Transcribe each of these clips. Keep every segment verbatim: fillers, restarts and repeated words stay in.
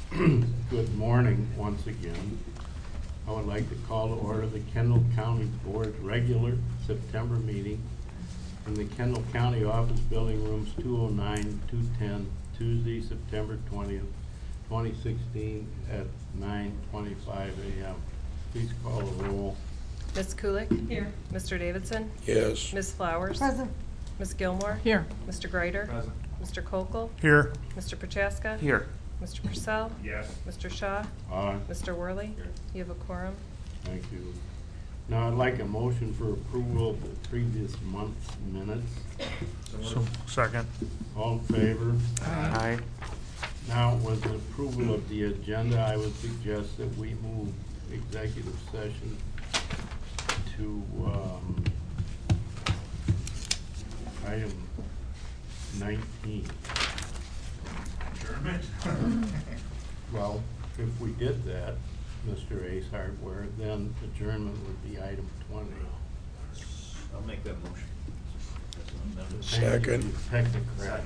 Good morning once again. I would like to call to order the Kendall County Board regular September meeting in the Kendall County Office Building, rooms two oh nine, two ten, Tuesday, September twentieth, twenty sixteen at nine twenty-five a m Please call the roll. Miz Kulik? Here. Mister Davidson? Yes. Miz Flowers? Present. Miz Gilmore? Here. Mister Greider? Present. Mister Kokel? Here. Mister Prochaska? Here. Mister Purcell? Yes. Mister Shaw? Aye. Mister Worley? Here. You have a quorum. Thank you. Now I'd like a motion for approval of the previous month's minutes. So, second. All in favor? Aye. Now, with the approval of the agenda, I would suggest that we move executive session to um, item nineteen. Adjournment? Well, if we did that, Mister Ace Hardware, then adjournment would be item twenty. I'll make that motion. That's an amendment. Second. Technocrat.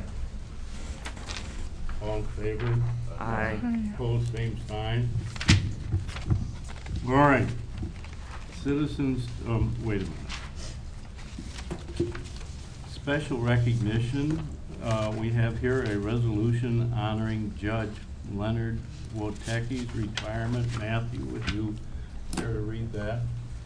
All in favor? Aye. Opposed, same sign. All right. Citizens, um, wait a minute. Special recognition, uh, we have here a resolution honoring Judge Leonard Wotecki's retirement. Matthew, would you care to read that?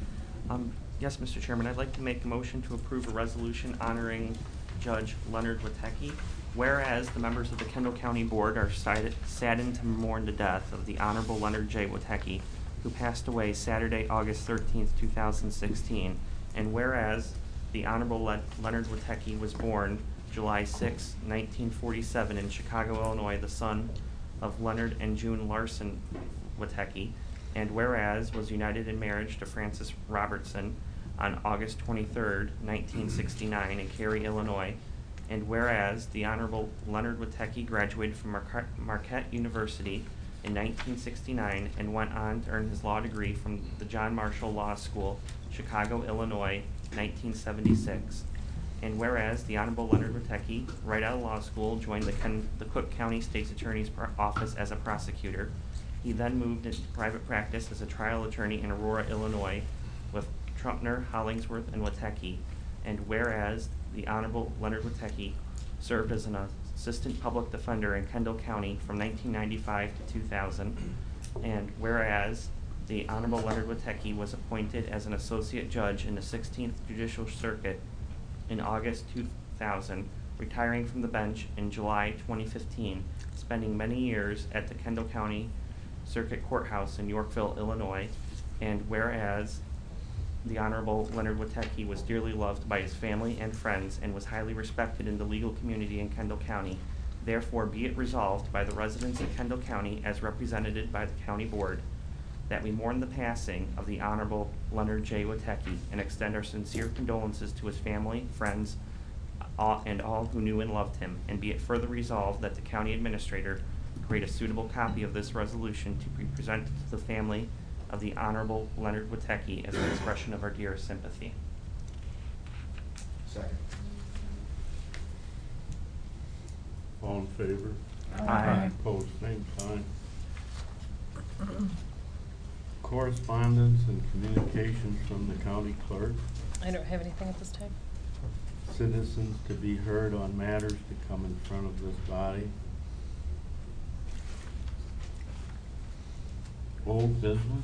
Um, yes, Mister Chairman, I'd like to make a motion to approve a resolution honoring Judge Leonard Wotecki. Whereas the members of the Kendall County Board are sided- saddened to mourn the death of the Honorable Leonard J. Wotecki, who passed away Saturday, August thirteenth, two thousand sixteen. And whereas the Honorable Le- Leonard Wotecki was born July sixth, nineteen forty-seven in Chicago, Illinois, the son of Leonard and June Larson Wotecki. And whereas was united in marriage to Frances Robertson on August twenty-third, nineteen sixty-nine in Cary, Illinois. And whereas the Honorable Leonard Wotecki graduated from Marquette, Marquette University in nineteen sixty-nine and went on to earn his law degree from the John Marshall Law School, Chicago, Illinois, nineteen seventy-six. And whereas the Honorable Leonard Wotecki, right out of law school, joined the, Ken, the Cook County State's Attorney's Office as a prosecutor. He then moved into private practice as a trial attorney in Aurora, Illinois, with Trumpner, Hollingsworth, and Wotecki. And whereas the Honorable Leonard Wotecki served as an assistant public defender in Kendall County from nineteen ninety-five to two thousand. And whereas the Honorable Leonard Wotecki was appointed as an associate judge in the sixteenth Judicial Circuit in August two thousand, retiring from the bench in July twenty fifteen, spending many years at the Kendall County Circuit Courthouse in Yorkville, Illinois. And whereas the Honorable Leonard Wotecki was dearly loved by his family and friends and was highly respected in the legal community in Kendall County, therefore be it resolved by the residents of Kendall County as represented by the County Board that we mourn the passing of the Honorable Leonard J. Wotecki and extend our sincere condolences to his family, friends, all, and all who knew and loved him, and be it further resolved that the County Administrator create a suitable copy of this resolution to be presented to the family of the Honorable Leonard Wotecki as an expression of our dearest sympathy. Second. All in favor? Aye. Opposed, same sign. Correspondence and communications from the county clerk. I don't have anything at this time. Citizens to be heard on matters to come in front of this body. Old business.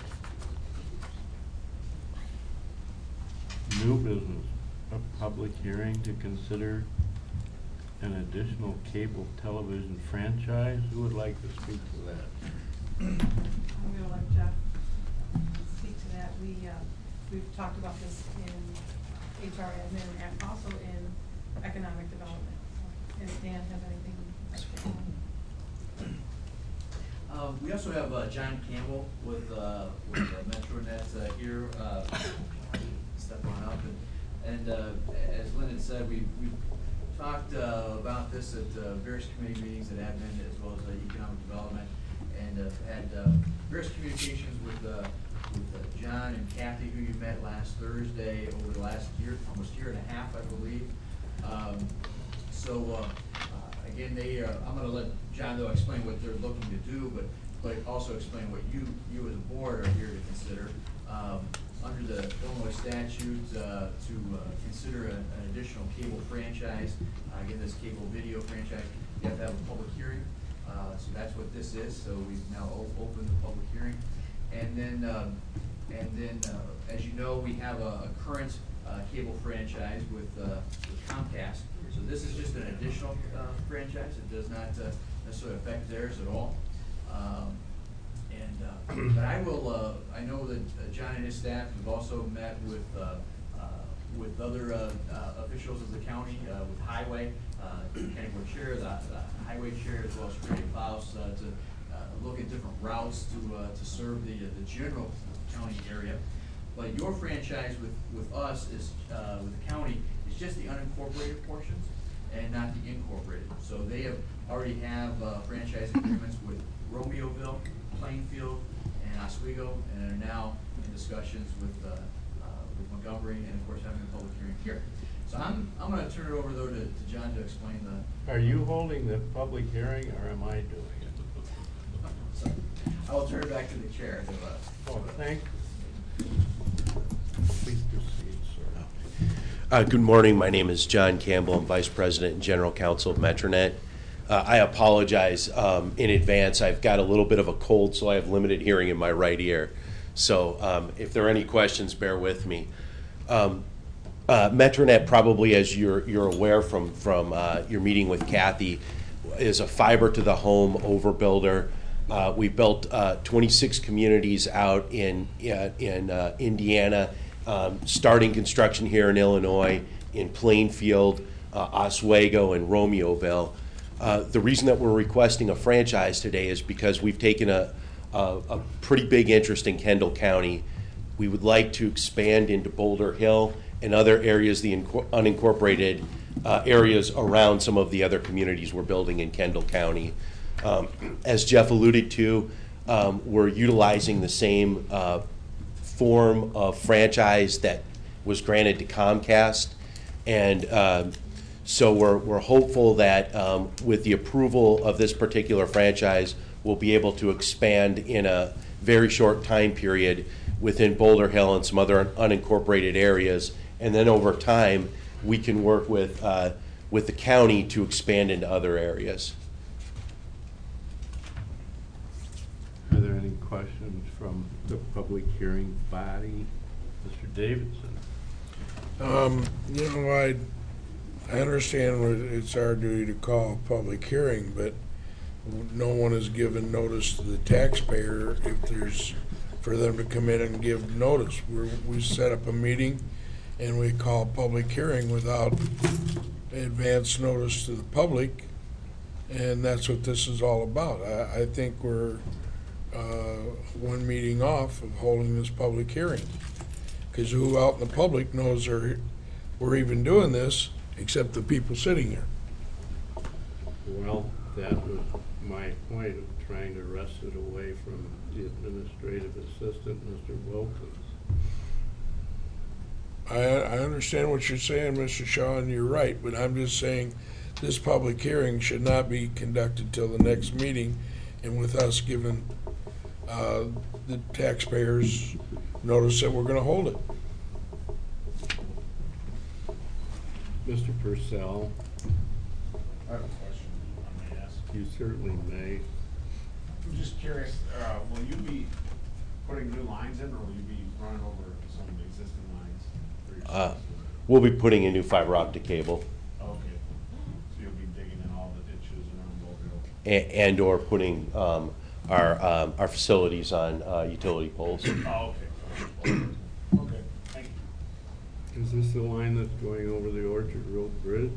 New business. A public hearing to consider an additional cable television franchise. Who would like to speak to that? I'm going to let Jeff speak to that. We, uh, we've talked about this in H R admin and also in economic development. And Dan have anything like that? Uh, we also have uh, John Campbell with, uh, with uh, MetroNet uh, here. Uh, step on up. And, and uh, as Lynn had said, we, we've talked uh, about this at uh, various committee meetings at admin as well as uh, economic development. And uh, had uh, various communications with, uh, with uh, John and Kathy, who you met last Thursday over the last year, almost year and a half, I believe. Um, so, uh, uh, again, they, uh, I'm gonna let John though explain what they're looking to do, but, but also explain what you, you as a board are here to consider. Um, under the Illinois statute, uh, to, uh, consider a- an additional cable franchise, uh, again, this cable video franchise, you have to have a public hearing. Uh, so that's what this is, so we've now o- opened the public hearing. And then, um, and then, uh, as you know, we have a, a current, uh, cable franchise with, uh, with Comcast. So this is just an additional, uh, franchise. It does not, uh, necessarily affect theirs at all. Um, and, uh, but I will, uh, I know that uh, John and his staff have also met with, uh, uh, with other, uh, uh, officials of the county, uh, with Highway, uh, County Board Chair, the, the Highway Chair, as well as Freddie Faust, uh, to, uh, look at different routes to, uh, to serve the, uh, the general county area. But your franchise with, with us is, uh, with the county, is just the unincorporated portions and not the incorporated. So they have, already have, uh, franchise agreements with Romeoville, Plainfield, and Oswego, and are now in discussions with, uh, uh, with Montgomery, and of course having a public hearing here. So I'm, I'm gonna turn it over though to, to John to explain the. Are you holding the public hearing, or am I doing it? So I will turn it back to the chair to, uh. Oh, thank you. Please proceed, sir. Uh, good morning. My name is John Campbell. I'm Vice President and General Counsel of Metronet. Uh, I apologize um, in advance. I've got a little bit of a cold, so I have limited hearing in my right ear. So um, if there are any questions, bear with me. Um, uh, Metronet, probably as you're, you're aware from, from uh, your meeting with Kathy, is a fiber to the home overbuilder. Uh, we built uh, twenty-six communities out in, uh, in uh, Indiana, um, starting construction here in Illinois, in Plainfield, uh, Oswego, and Romeoville. Uh, the reason that we're requesting a franchise today is because we've taken a, a, a pretty big interest in Kendall County. We would like to expand into Boulder Hill and other areas, the inco- unincorporated uh, areas around some of the other communities we're building in Kendall County. Um, as Jeff alluded to, um, we're utilizing the same uh, form of franchise that was granted to Comcast, and um, so we're, we're hopeful that um, with the approval of this particular franchise, we'll be able to expand in a very short time period within Boulder Hill and some other unincorporated areas, and then over time we can work with uh, with the county to expand into other areas. Are there any questions from the public hearing body? Mister Davidson? Um, you know, I, I understand what it's our duty to call a public hearing, but no one has given notice to the taxpayer if there's, for them to come in and give notice. We're, we set up a meeting and we call a public hearing without advance notice to the public, and that's what this is all about. I, I think we're uh, one meeting off of holding this public hearing. Because who out in the public knows are, we're even doing this, except the people sitting here? Well, that was my point of trying to wrest it away from the administrative assistant, Mister Wilkins. I, I understand what you're saying, Mister Shaw, and you're right, but I'm just saying this public hearing should not be conducted till the next meeting, and with us giving uh, the taxpayers notice that we're going to hold it. Mister Purcell, I have a question I may ask. you certainly may. I'm just curious, uh, will you be putting new lines in, or will you be running over some of the existing lines for your Uh, services? we'll be putting in new fiber optic cable Okay, so you'll be digging in all the ditches around Boulder Hill? and, and or putting um, our um, our facilities on uh, utility poles. Oh, okay. Okay, thank you. Is this the line that's going over the Orchard Road Bridge?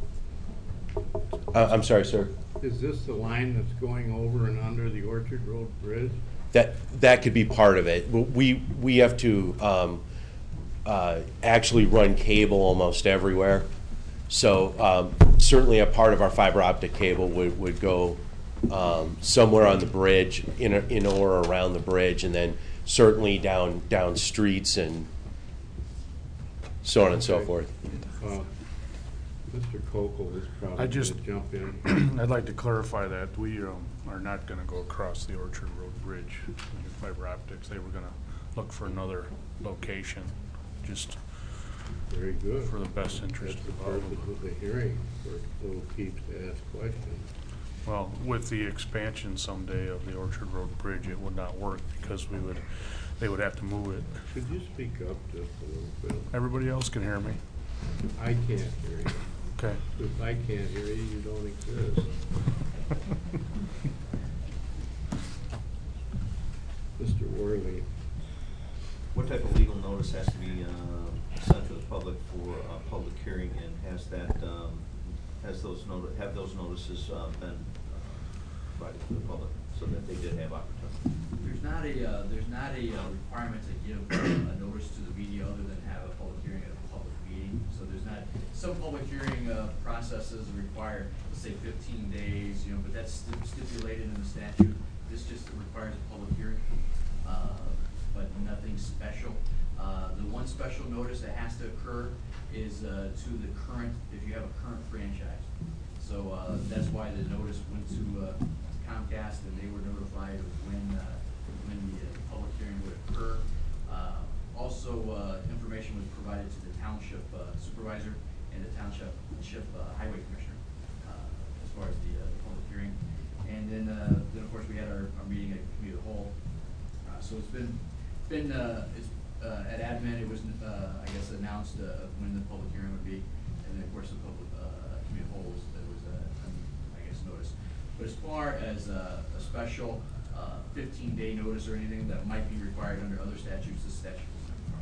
Uh, I'm sorry, sir. Is this the line that's going over and under the Orchard Road Bridge? That that could be part of it. We we have to um, uh, actually run cable almost everywhere. So um, certainly a part of our fiber optic cable would, would go um, somewhere on the bridge, in, a, in or around the bridge, and then certainly down down streets and so on and so Okay. forth. Uh, Mister Kokel is probably I going just- to jump in. I'd like to clarify that we um, are not going to go across the Orchard Road Bridge with fiber optics. They were going to look for another location, just Very good. for the best interest That's of the all of purpose them. of the hearing, for little peeps to ask questions. Well, with the expansion someday of the Orchard Road Bridge, it would not work because we would, they would have to move it. Should you speak up just a little bit? Everybody else can hear me. I can't hear you. Okay. If I can't hear you, you don't exist. Mister Worley, What type of legal notice has to be uh, sent to the public for a public hearing, and has that, um, has those noti- have those notices uh, been uh, provided to the public, so that they did have opportunity? There's not a, uh, there's not a uh, requirement to give uh, a notice to the media other than have a public hearing at a public meeting. So there's not, some public hearing uh, processes require, let's say fifteen days, you know, but that's sti- stipulated in the statute. This just requires a public hearing, uh, but nothing special. Uh, The one special notice that has to occur is uh, to the current, if you have a current franchise. So uh, that's why the notice went to uh, Comcast, and they were notified of when, uh, when the uh, public hearing would occur. Uh, Also, uh, information was provided to the township uh, supervisor and the township ship, uh, highway commissioner uh, as far as the, uh, the public hearing. And then, uh, then of course, we had our, our meeting at committee of the whole. Uh, So it's been, been, uh, it's, uh, at admin, it was, uh, I guess, announced uh, when the public hearing would be. And then, of course, the public, uh, committee of the whole was, there was, uh, I guess, notice. But as far as uh, a special fifteen day notice or anything that might be required under other statutes, this statute does not require.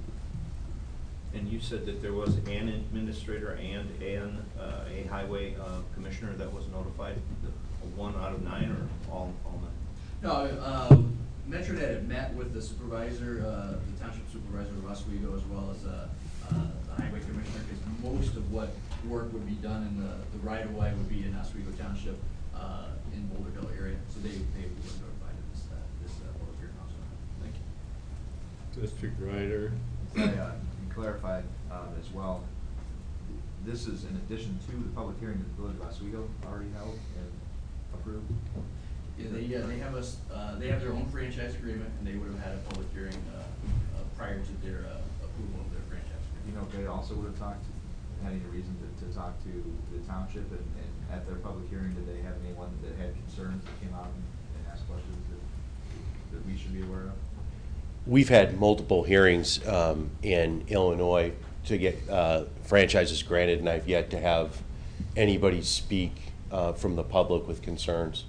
And you said that there was an administrator and an, uh, a highway uh, commissioner that was notified, The- one out of nine, or all, all nine? No, uh, MetroNet had met with the supervisor, uh, the township supervisor of Oswego, as well as uh, uh, the highway commissioner, because most of what work would be done in the, the right of way would be in Oswego Township, uh, in Boulder Hill area. So they, they were notified of this, uh, this uh, public hearing also. Thank you. Mister Greider, I uh, can clarify um, as well, this is in addition to the public hearing that the Village of Oswego already held and approved? Yeah, they, uh, they have us, uh, they have their own franchise agreement, and they would have had a public hearing, uh, uh, prior to their, uh, approval of their franchise agreement. You know, if they also would have talked, had any reason to, to talk to the township, and, and at their public hearing, did they have anyone that had concerns that came out and, and asked questions that, that we should be aware of? We've had multiple hearings um, in Illinois to get uh, franchises granted, and I've yet to have anybody speak uh, from the public with concerns.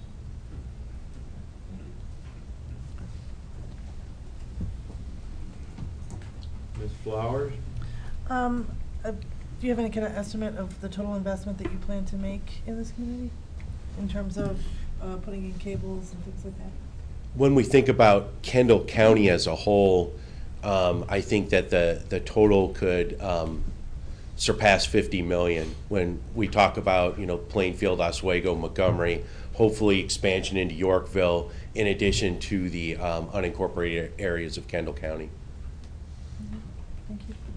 Miz Flowers? Um, uh, do you have any kind of estimate of the total investment that you plan to make in this community? In terms of, uh, putting in cables and things like that? When we think about Kendall County as a whole, um, I think that the, the total could um, surpass fifty million. When we talk about, you know, Plainfield, Oswego, Montgomery, hopefully expansion into Yorkville, in addition to the um, unincorporated areas of Kendall County. Mhm. Thank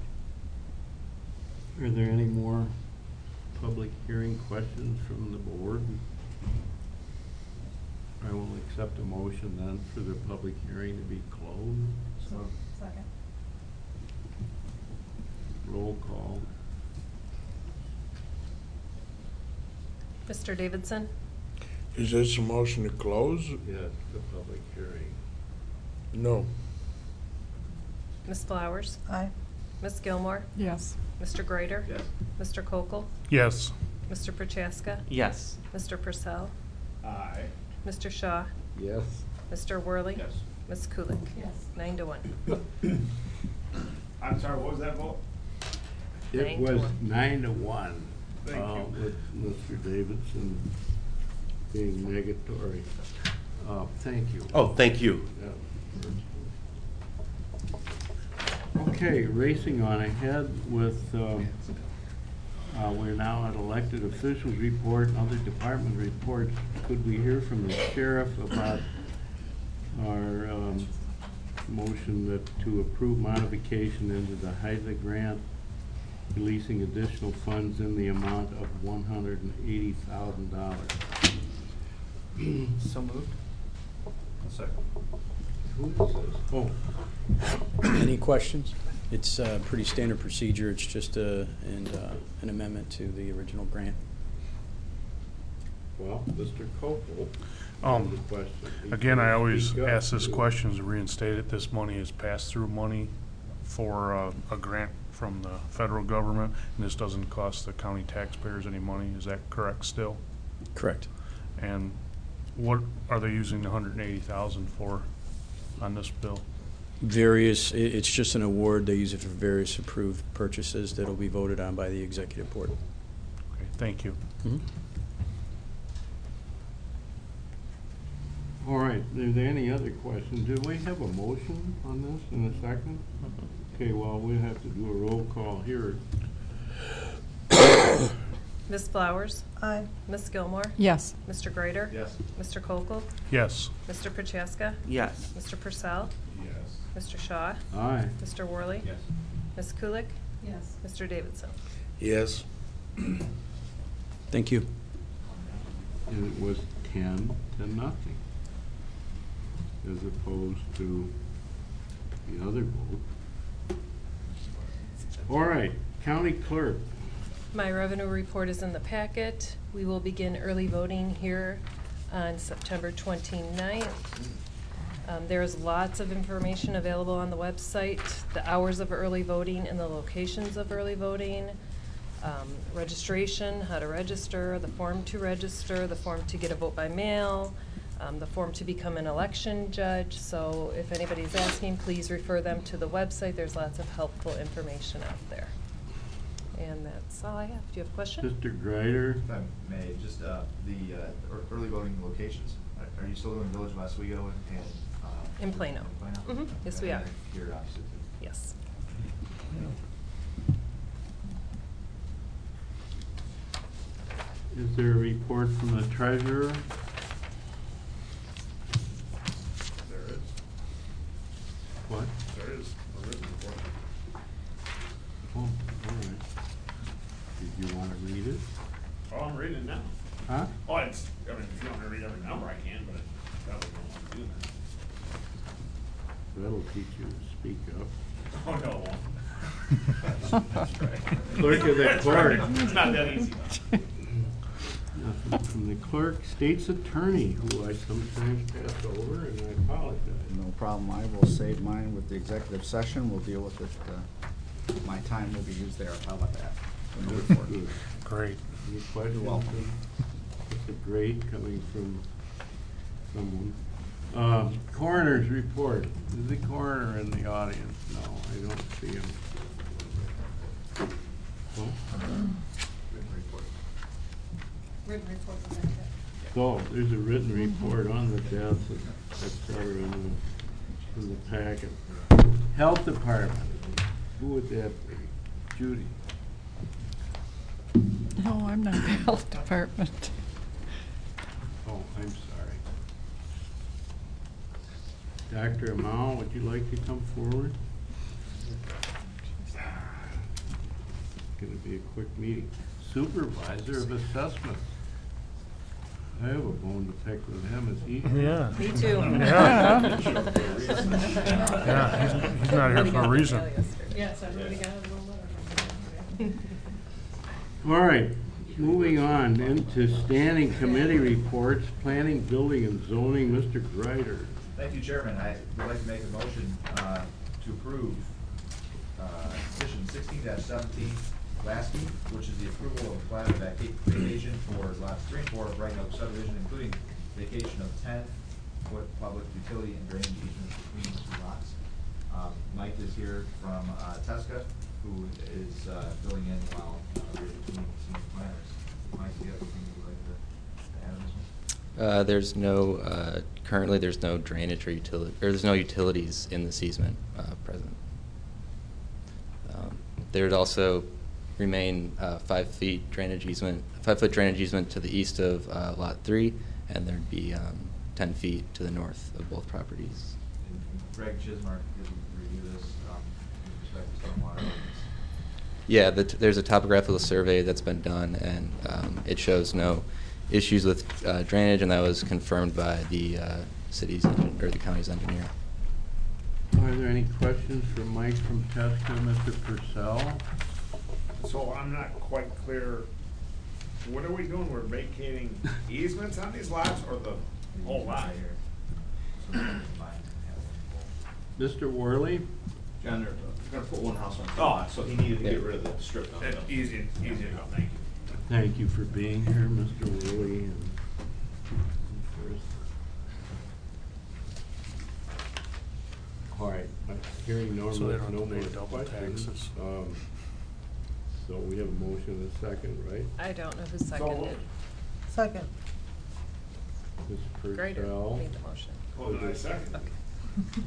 you. Are there any more public hearing questions from the board? I will accept a motion then for the public hearing to be closed. So, second. Roll call. Mister Davidson? Is this a motion to close? Yes, the public hearing. No. Miz Flowers? Aye. Miz Gilmore? Yes. Mister Greider? Yes. Mister Kokel? Yes. Mister Prochaska? Yes. Mister Purcell? Aye. Mister Shaw? Yes. Mister Worley? Yes. Miz Kulik? Yes. Nine to one. I'm sorry, what was that vote? It Nine to was one. nine to one. Thank uh, you. With Mister Davidson being negatory. Uh, Thank you. Oh, thank you. Yeah. Okay, racing on ahead with, um, uh, we're now at elected officials report and other department reports. Could we hear from the sheriff about our um, motion that to approve modification into the H I D A grant releasing additional funds in the amount of one hundred eighty thousand dollars. So moved. Second. Who is this? Oh, Any questions? It's a pretty standard procedure. It's just a, and, uh, an amendment to the original grant. well, Mister Copel. Um, has a question. He Again, I can always speak up, ask this too. question to reinstate it. This money is pass-through money for uh, a grant from the federal government, and this doesn't cost the county taxpayers any money. Is that correct still? Correct. And what are they using the one hundred eighty thousand for on this bill? Various, i- it's just an award. They use it for various approved purchases that'll be voted on by the executive board. Okay, thank you. Mhm. All right, is there any other questions? Do we have a motion on this in a second? Okay, well, we'll have to do a roll call here. Miz Flowers? Aye. Miz Gilmore? Yes. Mister Greider? Yes. Mister Kokel? Yes. Mister Prochaska? Yes. Mister Purcell? Yes. Mister Shaw? Aye. Mister Worley? Yes. Miz Kulik? Yes. Mister Davidson? Yes. Thank you. And it was ten to nothing, as opposed to the other vote. All right, county clerk. My revenue report is in the packet. We will begin early voting here on September twenty-ninth. Um, There's lots of information available on the website, the hours of early voting and the locations of early voting, um, registration, how to register, the form to register, the form to get a vote by mail, um, the form to become an election judge. So if anybody's asking, please refer them to the website. There's lots of helpful information out there. And that's all I have. Do you have a question? Mister Greider. If I may, just uh, the uh, ear- early voting locations, are are you still doing Village of Oswego and? and, uh, In Plano. in Plano? Mhm. Yes, we And are. then Here, obviously, too. Yes. Is there a report from the treasurer? There is. What? There is a written report. Oh, all right. Did you want to read it? Oh, I'm reading it now. Huh? Oh, it's, I mean, if you want me to read every number, I can, but I probably don't want to do that. That'll teach you to speak up. Oh, no, it won't. Clerk of the That's court. right. It's not that easy. Nothing from the clerk, state's attorney, who I sometimes pass over, and I apologize. No problem. I will save mine with the executive session. We'll deal with it. uh, My time will be used there. How about that? No That's report. good. Great. Any questions? welcome. It's a great coming from someone. Um, Coroner's report. Is the coroner in the audience? No, I don't see him. Oh, Written report. Written report was like that. So, there's a written report on the deaths, et cetera, in the, in the packet. Health Department, who would that be? Judy? No, I'm not the health department. Oh, I'm sorry. Doctor Amao, would you like to come forward? It's gonna be a quick meeting. Supervisor of Assessment. I have a bone to pick with him, is he? Yeah. Me too. Yeah. Yeah, he's, he's not here for a reason. Yes, everybody got a little letter. All right, moving on into standing committee reports, planning, building, and zoning, Mister Greider. Thank you, Chairman. I would like to make a motion uh, to approve uh, petition sixteen seventeen, Lasky, which is the approval of plat of vaca- vacation for lots three and four of Brighton Oak subdivision, including vacation of ten foot public utility and drainage easements between the two lots. Um, Mike is here from uh, Tesca, who is uh, filling in while uh, we're between senior planners. Mike, do you have anything you'd like to to add on this one? Uh, there's no, uh, currently there's no drainage or utility, or there's no utilities in this easement, uh, present. Um, There would also remain, uh, five feet drainage easement, five foot drainage easement to the east of, uh, lot three, and there'd be, um, ten feet to the north of both properties. And Greg Chismark did review this um, with respect to stormwater ordinance. Yeah, the t- there's a topographical survey that's been done, and um, it shows no issues with uh, drainage, and that was confirmed by the uh, city's engin- or the county's engineer. Are there any questions for Mike from Tesco, Mister Purcell? So I'm not quite clear, what are we doing? We're vacating easements on these lots or the whole lot? Mister Worley? John, they're gonna put one house on two Oh. lots, so he needed to get rid of the strip. down That's there. easy, easy to go, thank you. Thank you for being here, Mister Worley. and- All right, I'm hearing no, So they more- don't no have to more pay double questions. taxes. Um, So we have a motion and a second, right? I don't know who seconded. Second. Mister Grader Purcell. made the motion. Well, then I second. Okay.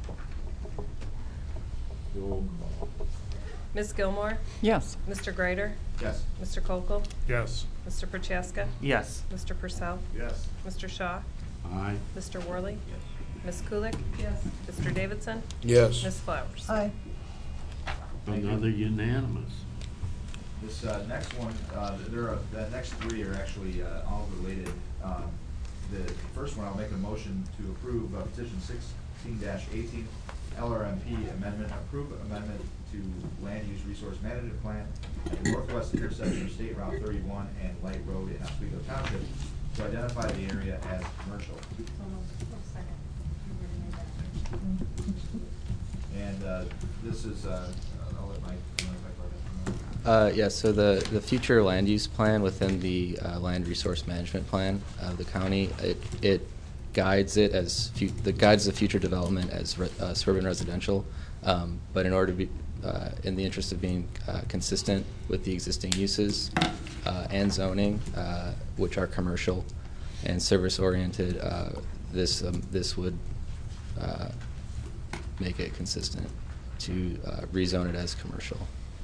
Roll call. Miz Gilmore? Yes. Mister Grader? Yes. Mister Kokel? Yes. Mister Prochaska? Yes. Mister Purcell? Yes. Mister Shaw? Aye. Mister Worley? Yes. Miz Kulik? Yes. Mister Davidson? Yes. Miz Flowers? Aye. Thank you. Another unanimous. This uh, next one, uh, there are, the next three are actually uh, all related. Um, The first one, I'll make a motion to approve uh, petition sixteen eighteen, L R M P amendment, approve amendment to land use resource management plan at the northwest intersection of State Route thirty-one and Light Road in Oswego Township to identify the area as commercial. So moved. Oh, second. You already made that. And uh, this is, uh, I'll let Mike, you know, Mike, let him know. Uh, yeah, so the, the future land use plan within the uh, land resource management plan of the county, it, it guides it as, fu- the guides the future development as re- uh, suburban residential. Um, but in order to be, uh, in the interest of being uh, consistent with the existing uses uh, and zoning, uh, which are commercial and service oriented, uh, this, um, this would uh, make it consistent to uh, rezone it as commercial.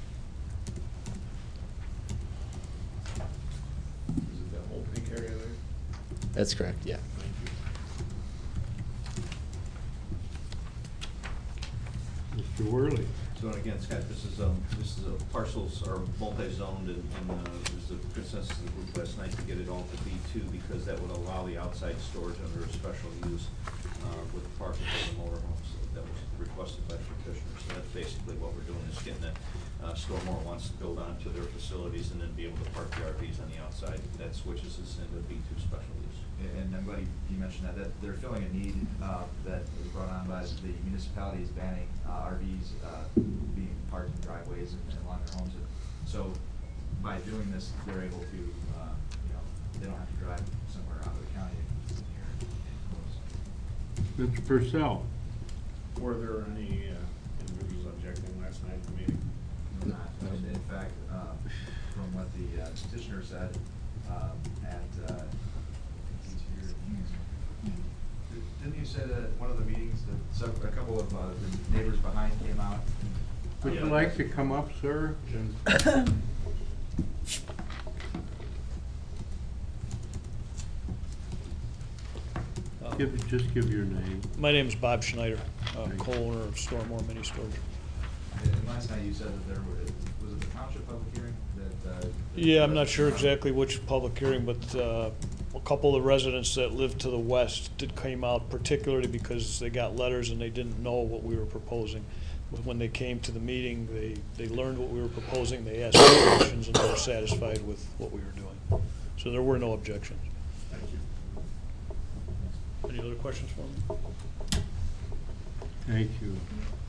Is it the whole pink area there? That's correct, yeah. Mister Worley. So again, Scott, this is, um, this is a parcels are multi-zoned and, and, uh, there's a consensus of the group last night to get it all to B two because that would allow the outside storage under a special use, uh, with parking for the motorhomes. That was requested by the petitioner, so that's basically what we're doing is getting that, uh, Stormore wants to build onto their facilities and then be able to park the R Vs on the outside. That switches us into B two special use. And I'm glad you you mentioned that, that they're filling a need uh, that was brought on by the municipalities banning uh, R Vs uh, being parked in driveways and and along their homes. And so by doing this, they're able to, uh, you know, they don't have to drive somewhere out of the county to here and close. Mister Purcell. Were there any uh, individuals objecting last night at the meeting? Not, in fact, uh, from what the uh, petitioner said um, at, uh, he's here. Didn't you say that at one of the meetings that some, a couple of uh, the neighbors behind came out? Would you like to come up, sir? and- Give, just give your name. My name is Bob Schneider, uh, Thank you. co-owner of Stormore Mini Storage. And last night you said that there was, was it the township public hearing that? uh, Yeah, I'm not sure exactly which public hearing, but uh, a couple of the residents that live to the west did came out particularly because they got letters and they didn't know what we were proposing. But when they came to the meeting, they, they learned what we were proposing, they asked questions, and they were satisfied with what we were doing. So there were no objections. Thank you. Any other questions for me? Thank you.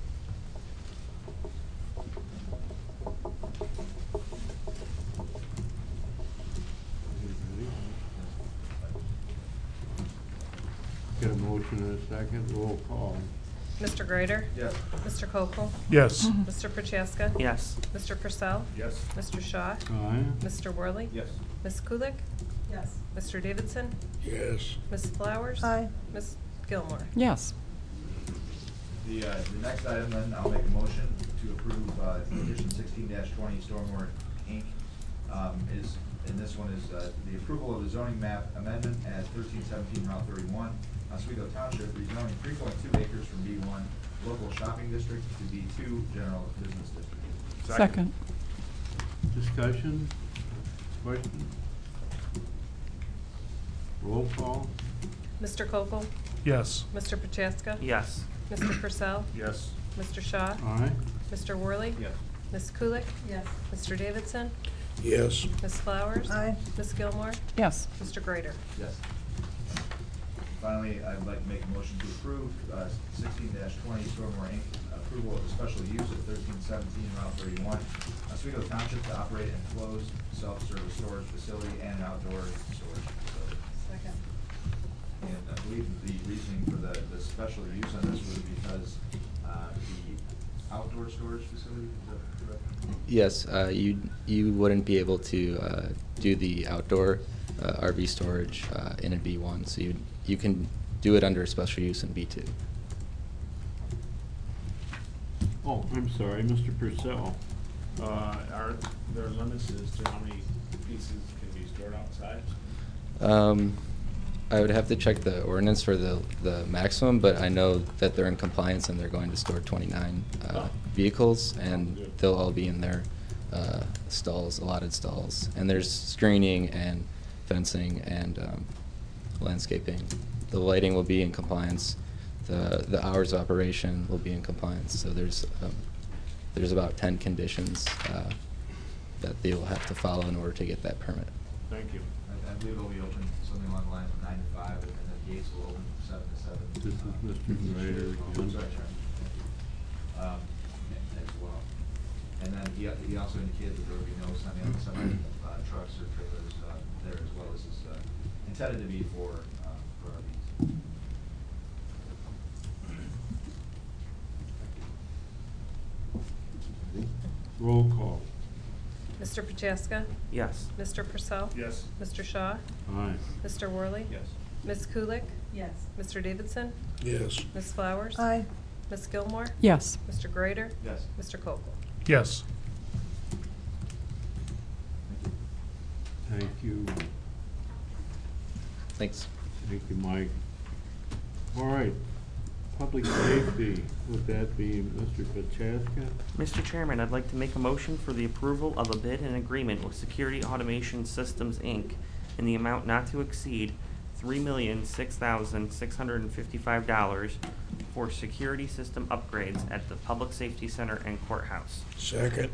Get a motion in a second, roll call. Mister Grader? Yes. Mister Kokel? Yes. Mister Prochaska? Yes. Mister Purcell? Yes. Mister Shaw? Aye. Mister Worley? Yes. Miz Kulik? Yes. Mister Davidson? Yes. Miz Flowers? Aye. Miz Gilmore? Yes. The, uh, the next item then, I'll make a motion to approve, uh, petition sixteen twenty Stormwater Incorporated. Um, is, and this one is, uh, the approval of the zoning map amendment at thirteen seventeen Route thirty-one, Oswego Township, rezoning three point two acres from B one local shopping district to B two general business district. Second. Discussion? Question? Roll call? Mister Kokel? Yes. Mister Prochaska? Yes. Mister Purcell? Yes. Mister Shaw? Aye. Mister Worley? Yes. Miz Kulik? Yes. Mister Davidson? Yes. Miz Flowers? Aye. Miz Gilmore? Yes. Mister Grader? Yes. Finally, I'd like to make a motion to approve uh, sixteen twenty Stormwater Incorporated approval of the special use of thirteen seventeen Route thirty-one, Oswego Township to operate an enclosed self-service storage facility and an outdoor storage facility. Second. And I believe the reasoning for the, the special use on this was because uh, the outdoor storage facility, is that correct? Yes, uh, you you wouldn't be able to uh, do the outdoor uh, R V storage uh, in a B one, so you you can do it under special use in B two. Oh, I'm sorry, Mister Purcell. Uh, are there limits as to how many pieces can be stored outside? Um, I would have to check the ordinance for the the maximum, but I know that they're in compliance and they're going to store twenty-nine uh, Oh. vehicles, and Good. they'll all be in their uh, stalls, allotted stalls. And there's screening and fencing and um, landscaping. The lighting will be in compliance. The the hours of operation will be in compliance. So there's um, there's about ten conditions uh, that they will have to follow in order to get that permit. Thank you. I, I believe it'll be open something along the lines of nine to five, and then the gates will open from seven to seven. This is Mister Grader Oh, again. sorry, Chairman. Thank you. Um, as well. And then he, he also indicated that there would be no semi, semi, uh, trucks or trailers, uh, there as well. This is, uh, intended to be for, uh, for R Vs. Roll call? Mister Prochaska? Yes. Mister Purcell? Yes. Mister Shaw? Aye. Mister Worley? Yes. Miz Kulik? Yes. Mister Davidson? Yes. Miz Flowers? Aye. Miz Gilmore? Yes. Mister Grader? Yes. Mister Kokel? Yes. Thank you. Thanks. Thank you, Mike. All right, public safety, would that be Mister Prochaska? Mister Chairman, I'd like to make a motion for the approval of a bid and agreement with Security Automation Systems, Incorporated in the amount not to exceed three million, six thousand, six hundred and fifty-five dollars for security system upgrades at the Public Safety Center and Courthouse. Second.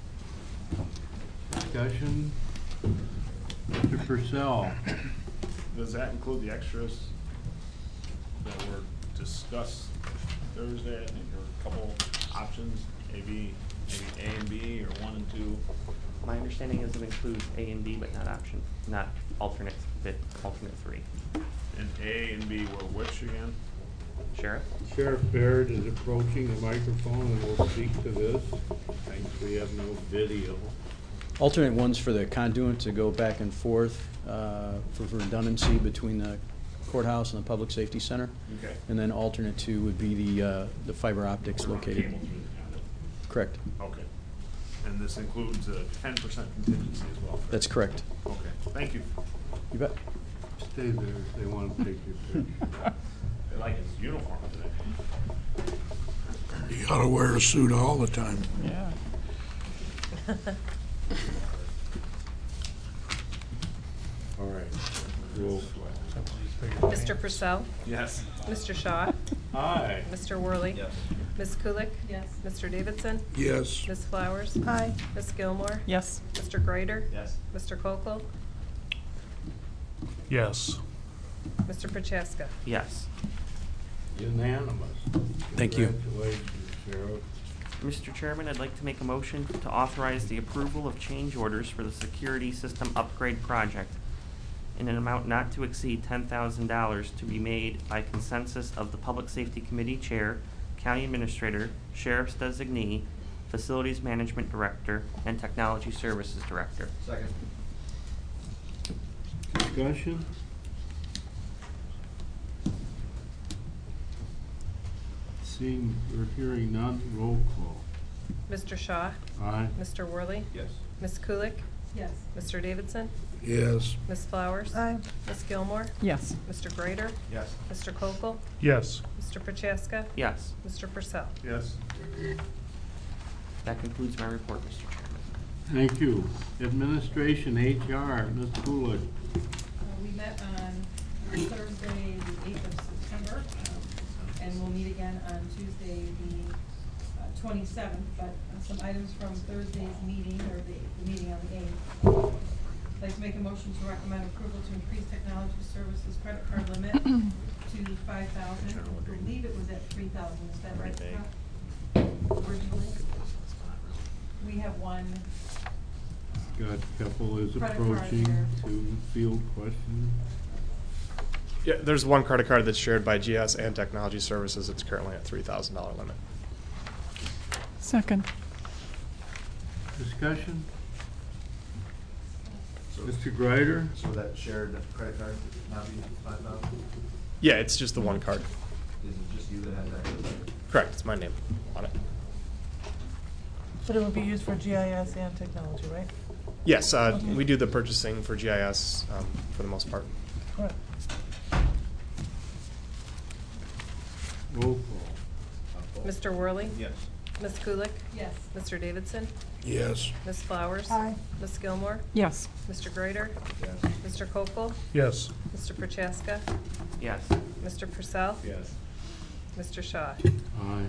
Discussion? Mister Purcell? Does that include the extras that were discussed Thursday? I think there were a couple options, maybe, maybe A and B or one and two. My understanding is it includes A and B, but not option, not alternate bid, alternate three. And A and B were which again? Sheriff? Sheriff Baird is approaching the microphone and will speak to this. Thanks, we have no video. Alternate ones for the conduit to go back and forth uh, for redundancy between the courthouse and the public safety center. Okay. And then alternate two would be the uh, the fiber optics Run located. cables through the conduit. Correct. Okay. And this includes a ten percent contingency as well? correct? That's correct. Okay, thank you. You bet. Stay there if they want to take your picture. They like his uniform today. You ought to wear a suit all the time. Yeah. All right, roll Mister Purcell? Yes. Mister Shaw? Aye. Mister Worley? Yes. Miz Kulik? Yes. Mister Davidson? Yes. Miz Flowers? Aye. Miz Gilmore? Yes. Mister Grader? Yes. Mister Kokel? Yes. Mister Prochaska? Yes. Unanimous. Thank you. Congratulations, Sheriff. Mister Chairman, I'd like to make a motion to authorize the approval of change orders for the security system upgrade project in an amount not to exceed ten thousand dollars to be made by consensus of the Public Safety Committee Chair, County Administrator, Sheriff's Designee, Facilities Management Director, and Technology Services Director. Second. Discussion? Seeing or hearing none, roll call. Mister Shaw? Aye. Mister Worley? Yes. Miz Kulik? Yes. Mister Davidson? Yes. Miz Flowers? Aye. Miz Gilmore? Yes. Mister Grader? Yes. Mister Kokel? Yes. Mister Prochaska? Yes. Mister Purcell? Yes. That concludes my report, Mister Chairman. Thank you. Administration, H R, Miz Kulik. Uh, We met on Thursday, the eighth of September, um, and we'll meet again on Tuesday, the uh, twenty-seventh, but uh, some items from Thursday's meeting, or the, the meeting on the eighth. I'd like to make a motion to recommend approval to increase technology services credit card limit to five thousand. I believe it was at three thousand, is that right, Scott? Originally? We have one. Got a couple is Credit card approaching here. to field questions. Yeah, there's one credit card that's shared by G S and Technology Services. It's currently at three thousand dollar limit. Second. Discussion? So- Mister Greider? So that shared credit card not be five thousand? Yeah, it's just the one card. Is it just you that has that credit card? Correct, it's my name on it. But it would be used for G I S and technology, right? Yes, uh, Okay. we do the purchasing for G I S um, for the most part. Correct. Roll call. Mister Worley? Yes. Miz Kulik? Yes. Mister Davidson? Yes. Miz Flowers? Aye. Miz Gilmore? Yes. Mister Greider? Yes. Mister Kokel? Yes. Mister Prochaska? Yes. Mister Purcell? Yes. Mister Shaw? Aye.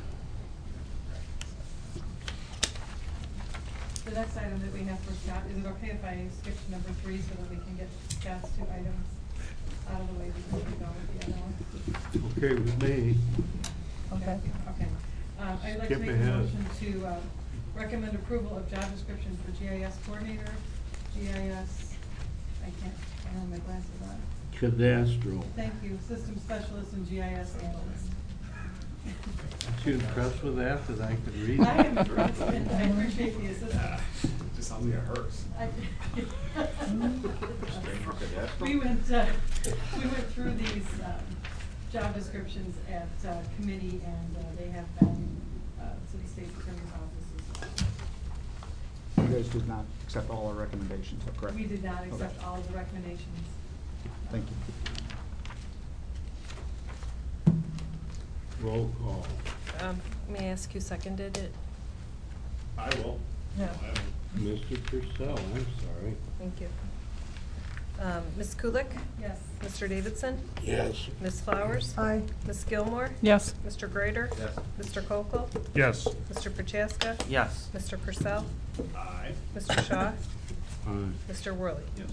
The next item that we have for Scott, is it okay if I skip to number three so that we can get Scott's two items out of the way before we go with the other one? Okay with me. Okay. Okay. Uh, I'd like to Skip make a ahead. motion to, uh, recommend approval of job description for G I S coordinator, G I S, I can't, I don't have my glasses on. Cadastral. Thank you, system specialist and G I S analyst. Aren't you impressed with that, that I could read? I am impressed, and I appreciate the assistance. Just sounds like it hurts. I- Stranger cadastral? We went, uh, we went through these, um, job descriptions at, uh, committee, and, uh, they have been, uh, to the state attorney's offices. You guys did not accept all our recommendations, correct? We did not Okay. accept all of the recommendations. Thank you. Roll call. Um, May I ask who seconded it? I will. Yeah. I will. Mister Purcell, I'm sorry. Thank you. Um, Miz Kulik? Yes. Mister Davidson? Yes. Miz Flowers? Aye. Miz Gilmore? Yes. Mister Greider? Yes. Mister Kokel? Yes. Mister Prochaska? Yes. Mister Purcell? Aye. Mister Shaw? Aye. Mister Worley? Yes.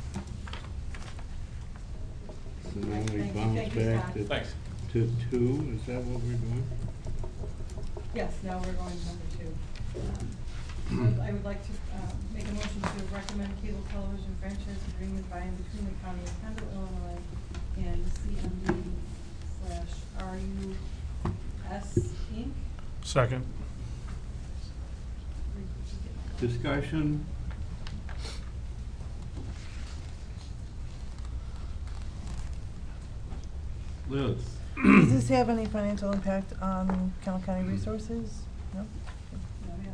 So now we Thank you. bounce Thank you, back Scott. to, Thanks. to two, is that what we're doing? Yes, now we're going to number two. Um, I would like to uh, make a motion to recommend cable television franchise agreement by and between the county of Kendall, Illinois, and C M D slash R U S Inc. Second. Discussion? Liz? Does this have any financial impact on Kendall County Resources? No? No, yeah.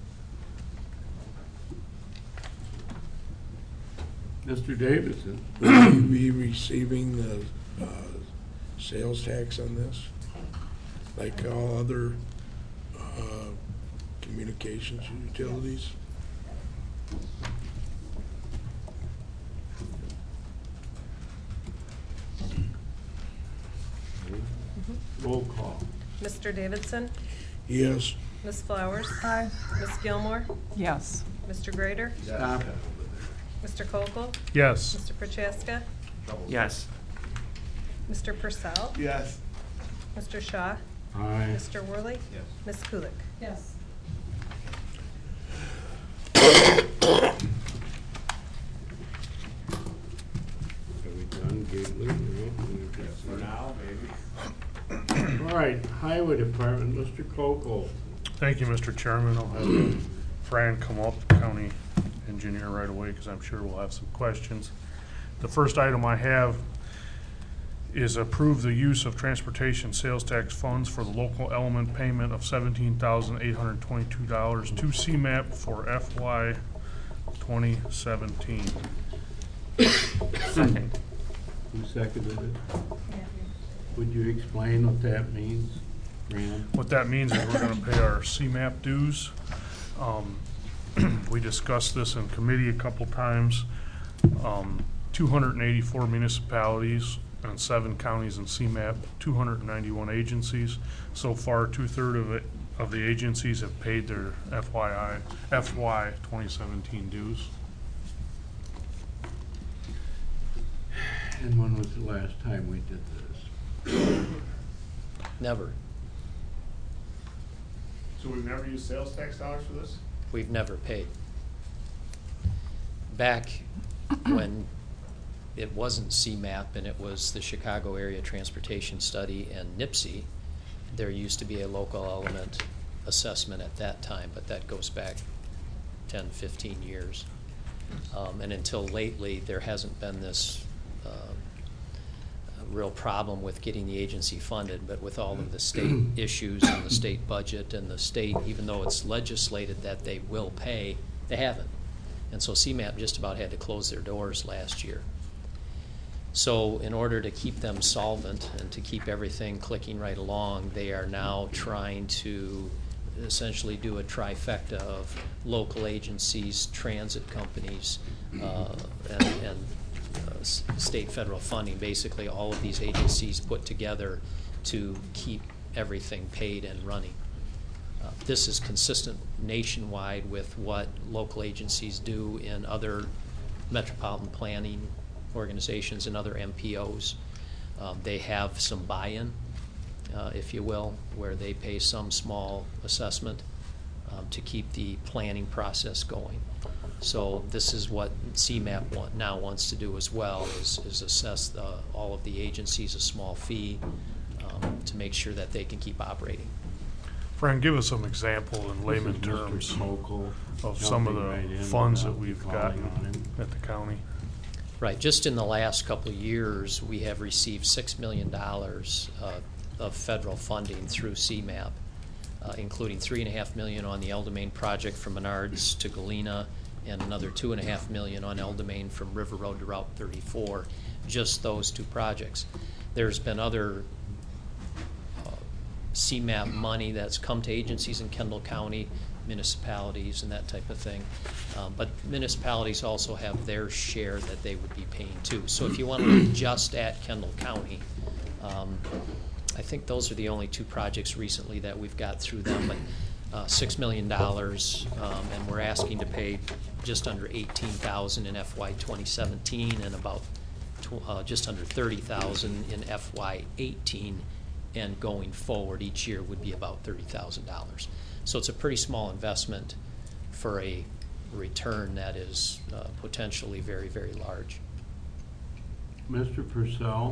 Mister Davidson? Will we be receiving the uh, sales tax on this? Like all other uh, communications utilities? Roll call. Mister Davidson? Yes. Miz Flowers? Aye. Miz Gilmore? Yes. Mister Greider? Stop. Mister Kokel? Yes. Mister Prochaska? Yes. Mister Purcell? Yes. Mister Shaw? Aye. Mister Worley? Yes. Miz Kulik? Yes. Are we done giggling? For now, maybe. All right, Highway Department, Mister Kokel. Thank you, Mister Chairman. I'll have Fran come up, the county engineer, right away, because I'm sure we'll have some questions. The first item I have is approve the use of transportation sales tax funds for the local element payment of seventeen thousand eight hundred twenty-two dollars to C M A P for F Y twenty seventeen. Second. Who seconded it? Matthew. Would you explain what that means, Fran? What that means is we're gonna pay our C M A P dues. Um, We discussed this in committee a couple times. Um, two hundred eighty-four municipalities and seven counties in C MAP, two hundred ninety-one agencies. So far, two-thirds of it, of the agencies have paid their F Y I, F Y twenty seventeen dues. And when was the last time we did this? Never. So we've never used sales tax dollars for this? We've never paid. Back when it wasn't C MAP and it was the Chicago Area Transportation Study and N I P S I, there used to be a local element assessment at that time, but that goes back ten, fifteen years. Um, and until lately, there hasn't been this uh, real problem with getting the agency funded, but with all of the state issues and the state budget and the state, even though it's legislated that they will pay, they haven't. And so C MAP just about had to close their doors last year. So in order to keep them solvent and to keep everything clicking right along, they are now trying to essentially do a trifecta of local agencies, transit companies, uh, and, and uh, s- state federal funding, basically all of these agencies put together to keep everything paid and running. Uh, this is consistent nationwide with what local agencies do in other metropolitan planning organizations and other M P Os. Um, they have some buy-in, uh, if you will, where they pay some small assessment um, to keep the planning process going. So this is what C MAP want, now wants to do as well, is, is assess the, all of the agencies a small fee um, to make sure that they can keep operating. Fran, give us some example in layman This is Mister terms Mokel of some of jumping right the in funds that without we've calling gotten on him. at the county. Right, just in the last couple of years, we have received six million dollars uh, of federal funding through C MAP, uh, including three and a half million on the El Domain project from Menards to Galena, and another two and a half million on El Domain from River Road to Route thirty-four, just those two projects. There's been other uh, C MAP money that's come to agencies in Kendall County, municipalities and that type of thing. Um, but municipalities also have their share that they would be paying too. So if you want to look just at Kendall County, um, I think those are the only two projects recently that we've got through them. But uh, six million dollars, um, and we're asking to pay just under eighteen thousand dollars in F Y twenty seventeen and about tw uh, just under thirty thousand dollars in F Y eighteen, and going forward each year would be about thirty thousand dollars. So it's a pretty small investment for a return that is uh, potentially very, very large. Mister Purcell?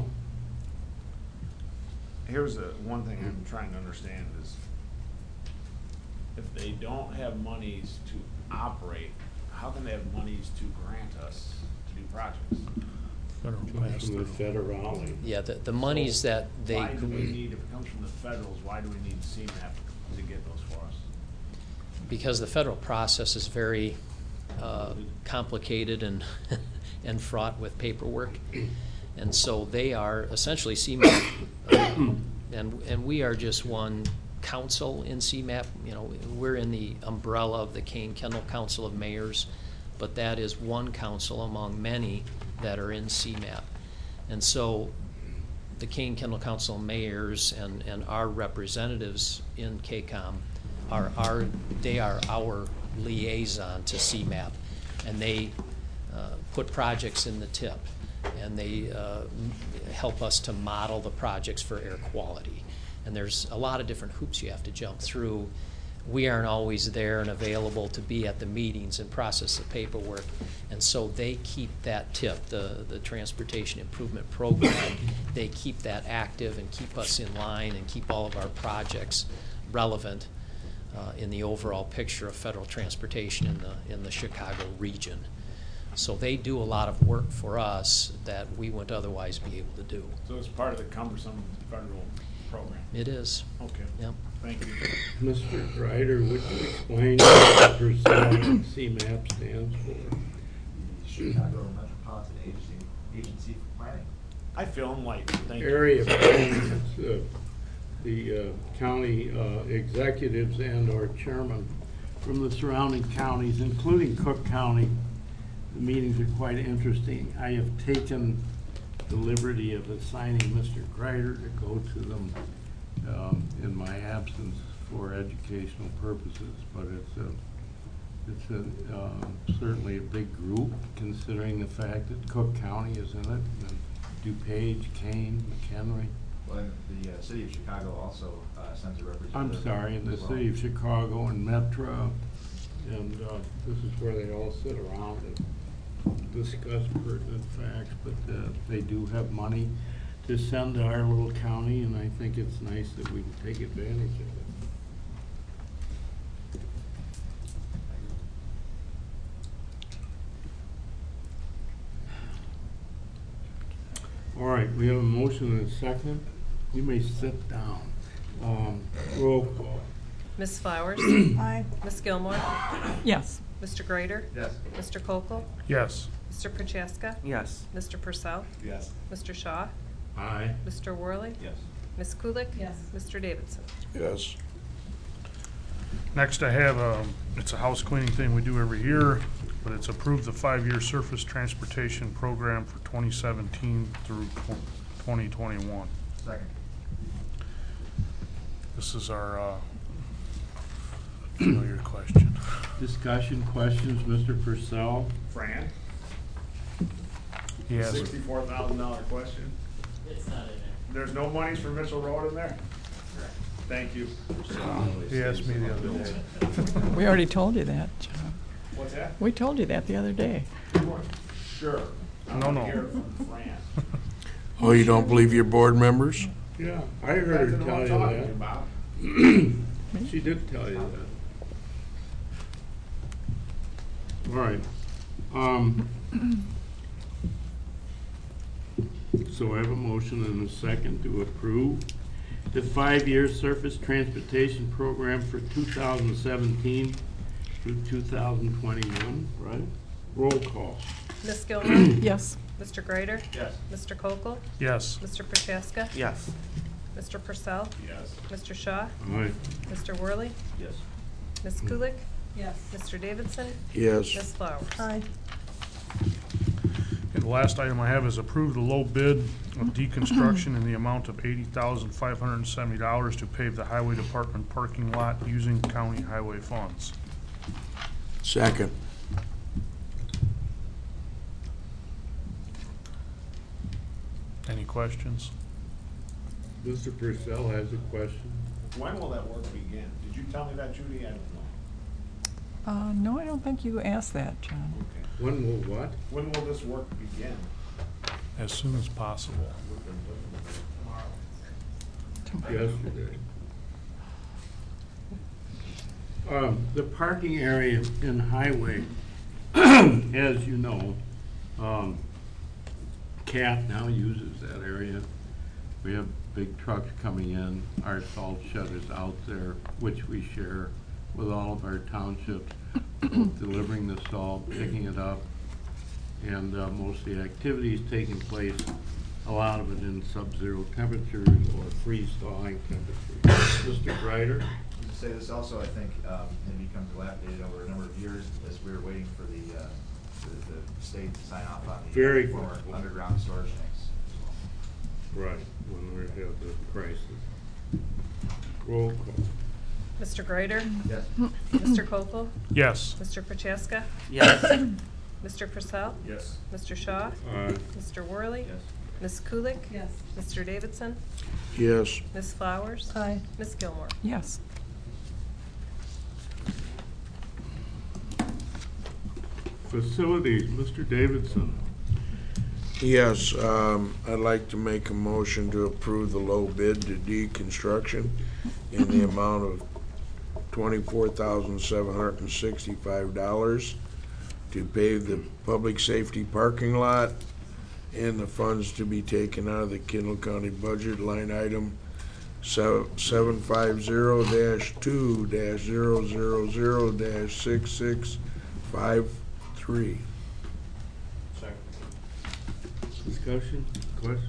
Here's the one thing I'm trying to understand is if they don't have monies to operate, how can they have monies to grant us to do projects? Comes from the federale. Yeah, the, the monies So that they. Why do we need, if it comes from the federals, why do we need C MAP to get those for us? Because the federal process is very uh, complicated and and fraught with paperwork, and so they are essentially C MAP, uh, and and we are just one council in C MAP. You know, we're in the umbrella of the Kane Kendall Council of Mayors, but that is one council among many that are in C MAP, and so the Kane Kendall Council of Mayors and and our representatives in K COM are our they are our liaison to C MAP, and they uh, put projects in the tip, and they uh, help us to model the projects for air quality. And there's a lot of different hoops you have to jump through. We aren't always there and available to be at the meetings and process the paperwork, and so they keep that tip, the the transportation improvement program. They keep that active and keep us in line and keep all of our projects relevant Uh, in the overall picture of federal transportation in the in the Chicago region. So they do a lot of work for us that we wouldn't otherwise be able to do. So it's part of the cumbersome federal program? It is. Okay. Yep. Thank you. Mister Ryder, would you explain what percent C MAP stands for? Chicago Metropolitan Agency, Agency for Planning. I feel enlightened, thank you. Area planning, it's, uh, the uh, county uh, executives and or chairman from the surrounding counties, including Cook County. The meetings are quite interesting. I have taken the liberty of assigning Mister Greider to go to them um, in my absence for educational purposes, but it's a It's a, uh, certainly a big group, considering the fact that Cook County is in it, and DuPage, Kane, McHenry. Well, and the uh, city of Chicago also uh, sends a representative. I'm sorry, in the as well. city of Chicago and Metro, and uh, this is where they all sit around and discuss pertinent facts, but uh, they do have money to send to our little county, and I think it's nice that we can take advantage of it. All right, we have a motion and a second. You may sit down. Um, roll call. Miz Flowers? Aye. Miz Gilmore? Yes. Mister Greider? Yes. Mister Kokel? Yes. Mister Prochaska? Yes. Mister Purcell? Yes. Mister Shaw? Aye. Mister Worley? Yes. Miz Kulik? Yes. Mister Davidson? Yes. Next, I have, um, it's a house cleaning thing we do every year, but it's approved the five-year surface transportation program for twenty seventeen through twenty twenty-one. Second. This is our uh, familiar question. Discussion, questions, Mister Purcell? Fran? Yes. Sixty-four thousand dollar question? It's not in there. There's no monies for Mitchell Road in there? Thank you. He asked me the other day. We already told you that, John. What's that? We told you that the other day. Sure. I No, wanna no. hear it from Fran. Oh, you don't believe your board members? Yeah, I heard her That's what tell I'm you talking that. about. She did tell you that. All right. Um, so I have a motion and a second to approve the five-year surface transportation program for two thousand seventeen through two thousand twenty-one, right? Roll call. Miz Gilmore? Yes. Mister Greider? Yes. Mister Kokel? Yes. Mister Prochaska? Yes. Mister Purcell? Yes. Mister Shaw? Aye. Mister Worley? Yes. Miz Kulik? Yes. Mister Davidson? Yes. Miz Flowers? Aye. And the last item I have is approve the low bid of deconstruction in the amount of eighty thousand five hundred and seventy dollars to pave the highway department parking lot using county highway funds. Second. Any questions? Mister Purcell has a question. When will that work begin? Did you tell me that, Judy? I don't know. Uh, no, I don't think you asked that, John. Okay. When will what? When will this work begin? As soon as possible. Yesterday. Um, the parking area in Highway, as you know, um, C A T now uses that area. We have big trucks coming in. Our salt shed is out there, which we share with all of our townships, both delivering the salt, picking it up, and uh, most of the activities taking place, a lot of it in sub-zero temperatures or freeze-thawing temperatures. Mister Greider? To say this also, I think, um, it becomes dilapidated over a number of years as we were waiting for the, uh, the, the state to sign off on the Very former quickly. underground storage tanks. Right, when we have the crisis. Roll call. Mister Greider? Yes. Mister Kokel? Yes. Mister Prochaska? Yes. Mister Purcell? Yes. Mister Shaw? Aye. Mister Worley? Yes. Miz Kulik? Yes. Mister Davidson? Yes. Miz Flowers? Aye. Miz Gilmore? Yes. Facilities, Mister Davidson. Yes, um, I'd like to make a motion to approve the low bid to deconstruction in the amount of twenty-four thousand seven hundred and sixty-five dollars to pave the public safety parking lot, and the funds to be taken out of the Kendall County budget line item seven five zero dash two dash zero zero zero dash six six five three. Discussion, question?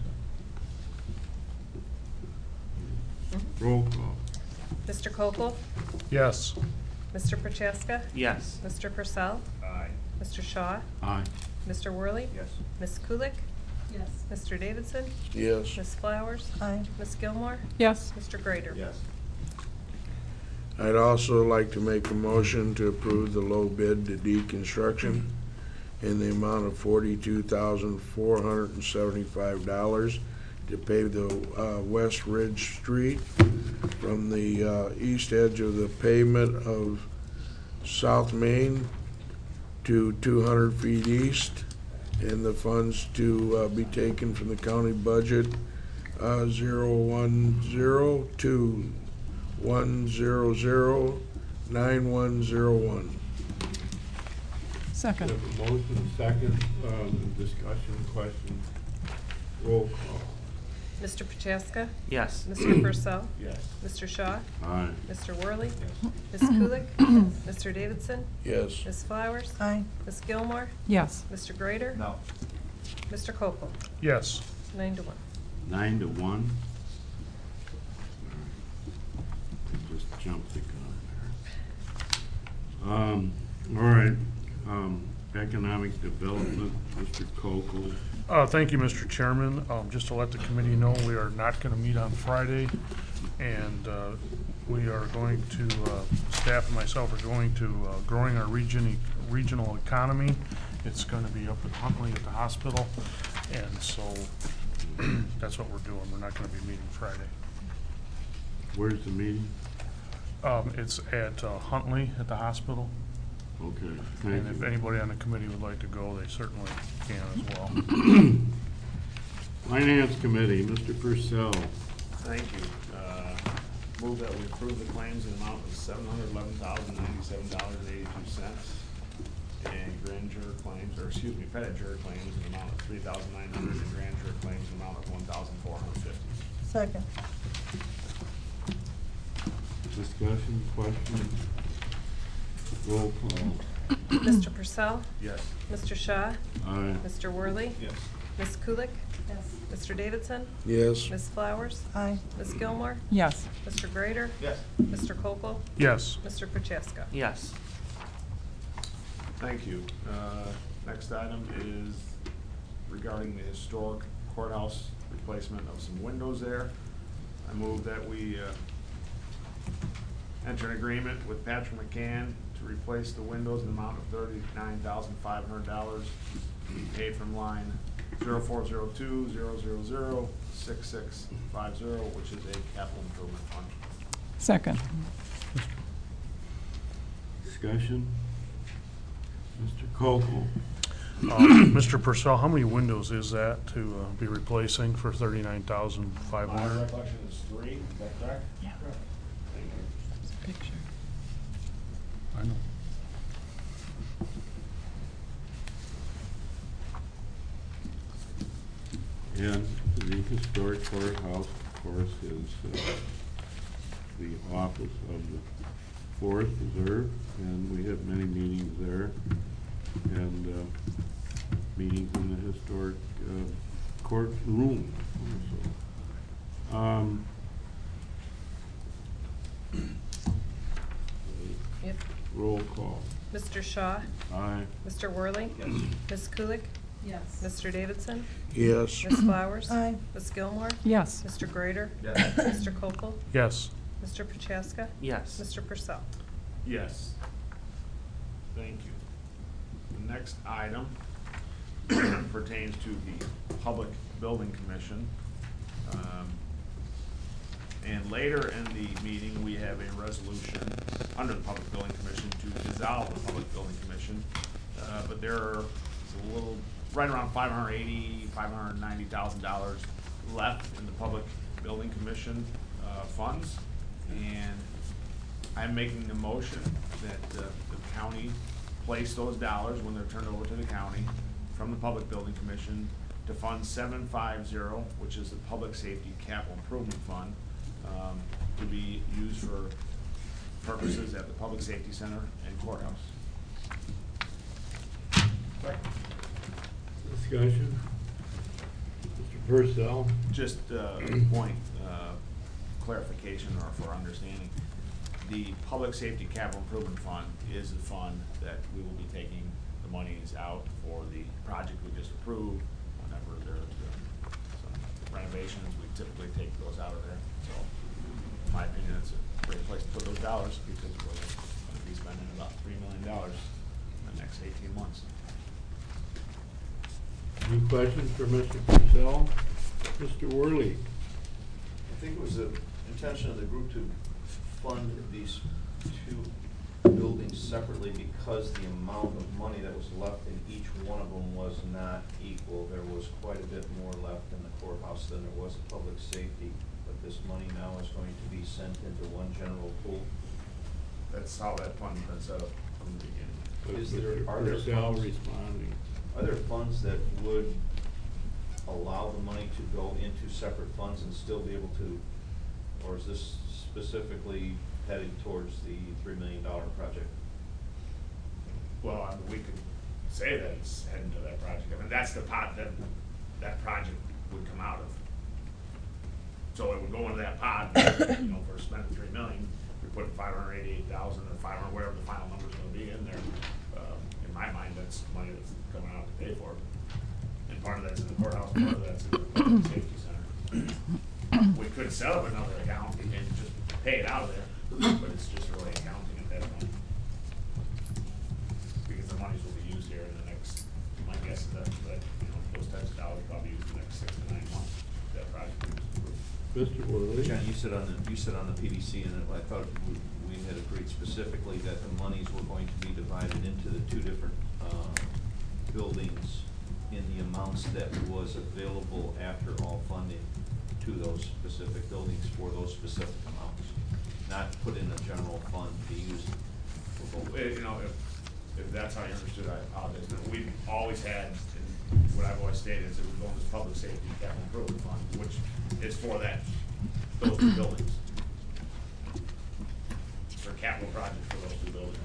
Roll call. Mister Kokel? Yes. Mister Prochaska? Yes. Mister Purcell? Aye. Mister Shaw? Aye. Mister Worley? Yes. Miss Kulik? Yes. Mister Davidson? Yes. Miss Flowers? Aye. Miss Gilmore? Yes. Mister Grader? Yes. I'd also like to make a motion to approve the low bid to deconstruction in the amount of forty-two thousand four hundred and seventy-five dollars to pave the uh, West Ridge Street from the uh, east edge of the pavement of South Main to two hundred feet east, and the funds to uh, be taken from the county budget uh, zero one zero to one zero zero nine one zero one. Second. We have a motion, second, um, discussion, question, roll call. Mister Prochaska? Yes. Mister Purcell? Yes. Mister Shaw? Aye. Mister Worley? Yes. Miss Kulik? Mister Davidson? Yes. Miss Flowers? Aye. Miss Gilmore? Yes. Mister Grader? No. Mister Koppel? Yes. Nine to one. Nine to one. Just jumped the gun there. Um, all right, um, economic development, Mister Kokel. Uh, thank you, Mister Chairman. Um, just to let the committee know, we are not going to meet on Friday, and uh, we are going to, uh, staff and myself are going to uh, growing our region, e- regional economy. It's going to be up at Huntley at the hospital, and so that's what we're doing. We're not going to be meeting Friday. Where's the meeting? Um, it's at uh, Huntley at the hospital. Okay, thank And if you. anybody on the committee would like to go, they certainly can as well. Finance Committee, Mister Purcell. Thank you. Uh, Move that we approve the claims in the amount of seven hundred eleven thousand ninety-seven dollars and eighty-two cents. And grand juror claims, or excuse me, petit juror claims in the amount of three thousand nine hundred dollars and grand juror claims in the amount of one thousand four hundred fifty dollars. Second. Discussion, questions? Roll call. Mister Purcell? Yes. Mister Shaw? Aye. Mister Worley? Yes. Miss Kulik? Yes. Mister Davidson? Yes. Miss Flowers? Aye. Miss Gilmore? Yes. Mister Grader? Yes. Mister Koppel? Yes. Mister Prochaska? Yes. Thank you. Uh, Next item is regarding the historic courthouse replacement of some windows there. I move that we uh, enter an agreement with Patrick McCann to replace the windows in the amount of thirty-nine thousand five hundred dollars to be paid from line zero four zero two zero zero zero six six five zero, which is a capital improvement fund. Second. Discussion? Mister Kokel. Uh, Mister Purcell, how many windows is that to uh, be replacing for thirty-nine thousand five My hundred? recollection is three, is that correct? Yeah. Thank you. Picture. I know. And the historic courthouse, of course, is uh, the office of the Forest Reserve, and we have many meetings there, and uh, meetings in the historic uh, courtroom also. Um, Yep. Roll call. Mister Shaw? Aye. Mister Worley? Yes. Miss Kulik? Yes. Mister Davidson? Yes. Miss Flowers? Aye. Miss Gilmore? Yes. Mister Grader? Yes. Mister Koppel? Yes. Mister Prochaska? Yes. Mister Purcell? Yes. Thank you. The next item pertains to the Public Building Commission. Um, And later in the meeting, we have a resolution under the Public Building Commission to dissolve the Public Building Commission. Uh, But there are a little, right around five hundred eighty, five hundred ninety thousand dollars left in the Public Building Commission uh, funds. And I'm making the motion that uh, the county place those dollars when they're turned over to the county from the Public Building Commission to fund seven five zero, which is the Public Safety Capital Improvement Fund, um, to be used for purposes at the Public Safety Center and courthouse. Discussion? Mister Purcell? Just uh, point uh, clarification or for understanding. the Public Safety Capital Improvement Fund is the fund that we will be taking the monies out for the project we just approved. Whenever there's uh, some renovations, we typically take those out of there. So, in my opinion, it's a great place to put those dollars because we're going to be spending about three million dollars in the next eighteen months. Any questions for Mister Purcell? Mister Worley? I think it was the intention of the group to fund these two buildings separately because the amount of money that was left in each one of them was not equal. There was quite a bit more left in the courthouse than there was in public safety, but this money now is going to be sent into one general pool. That's how that fund's been set up from the beginning. Is there, are there Purcell funds, responding. are there funds that would allow the money to go into separate funds and still be able to, or is this specifically heading towards the three million dollar project? Well, I mean, we could say that it's heading to that project. I mean, that's the pot that that project would come out of. So it would go into that pot, you know, if we're spending three million, we put five hundred eighty-eight thousand or five hundred, whatever the final number's gonna be in there. Um, in my mind, that's money that's coming out to pay for it. And part of that's in the courthouse, part of that's in the public safety center. We could set up another account and just pay it out of there, but it's just really accounting at that point. Because the monies will be used here in the next, my guess is that, that, you know, those types of dollars probably used in the next six to nine months, that project is approved. Mister Worley? John, you said on the, you said on the P D C, and I thought we, we had agreed specifically that the monies were going to be divided into the two different, uh, buildings in the amounts that was available after all funding to those specific buildings for those specific amounts, not put in a general fund to be used for both. You know, if, if that's how you understood, I apologize, but we've always had, and what I've always stated is that we go into this public safety capital improvement fund, which is for that, those two buildings. For capital projects for those two buildings.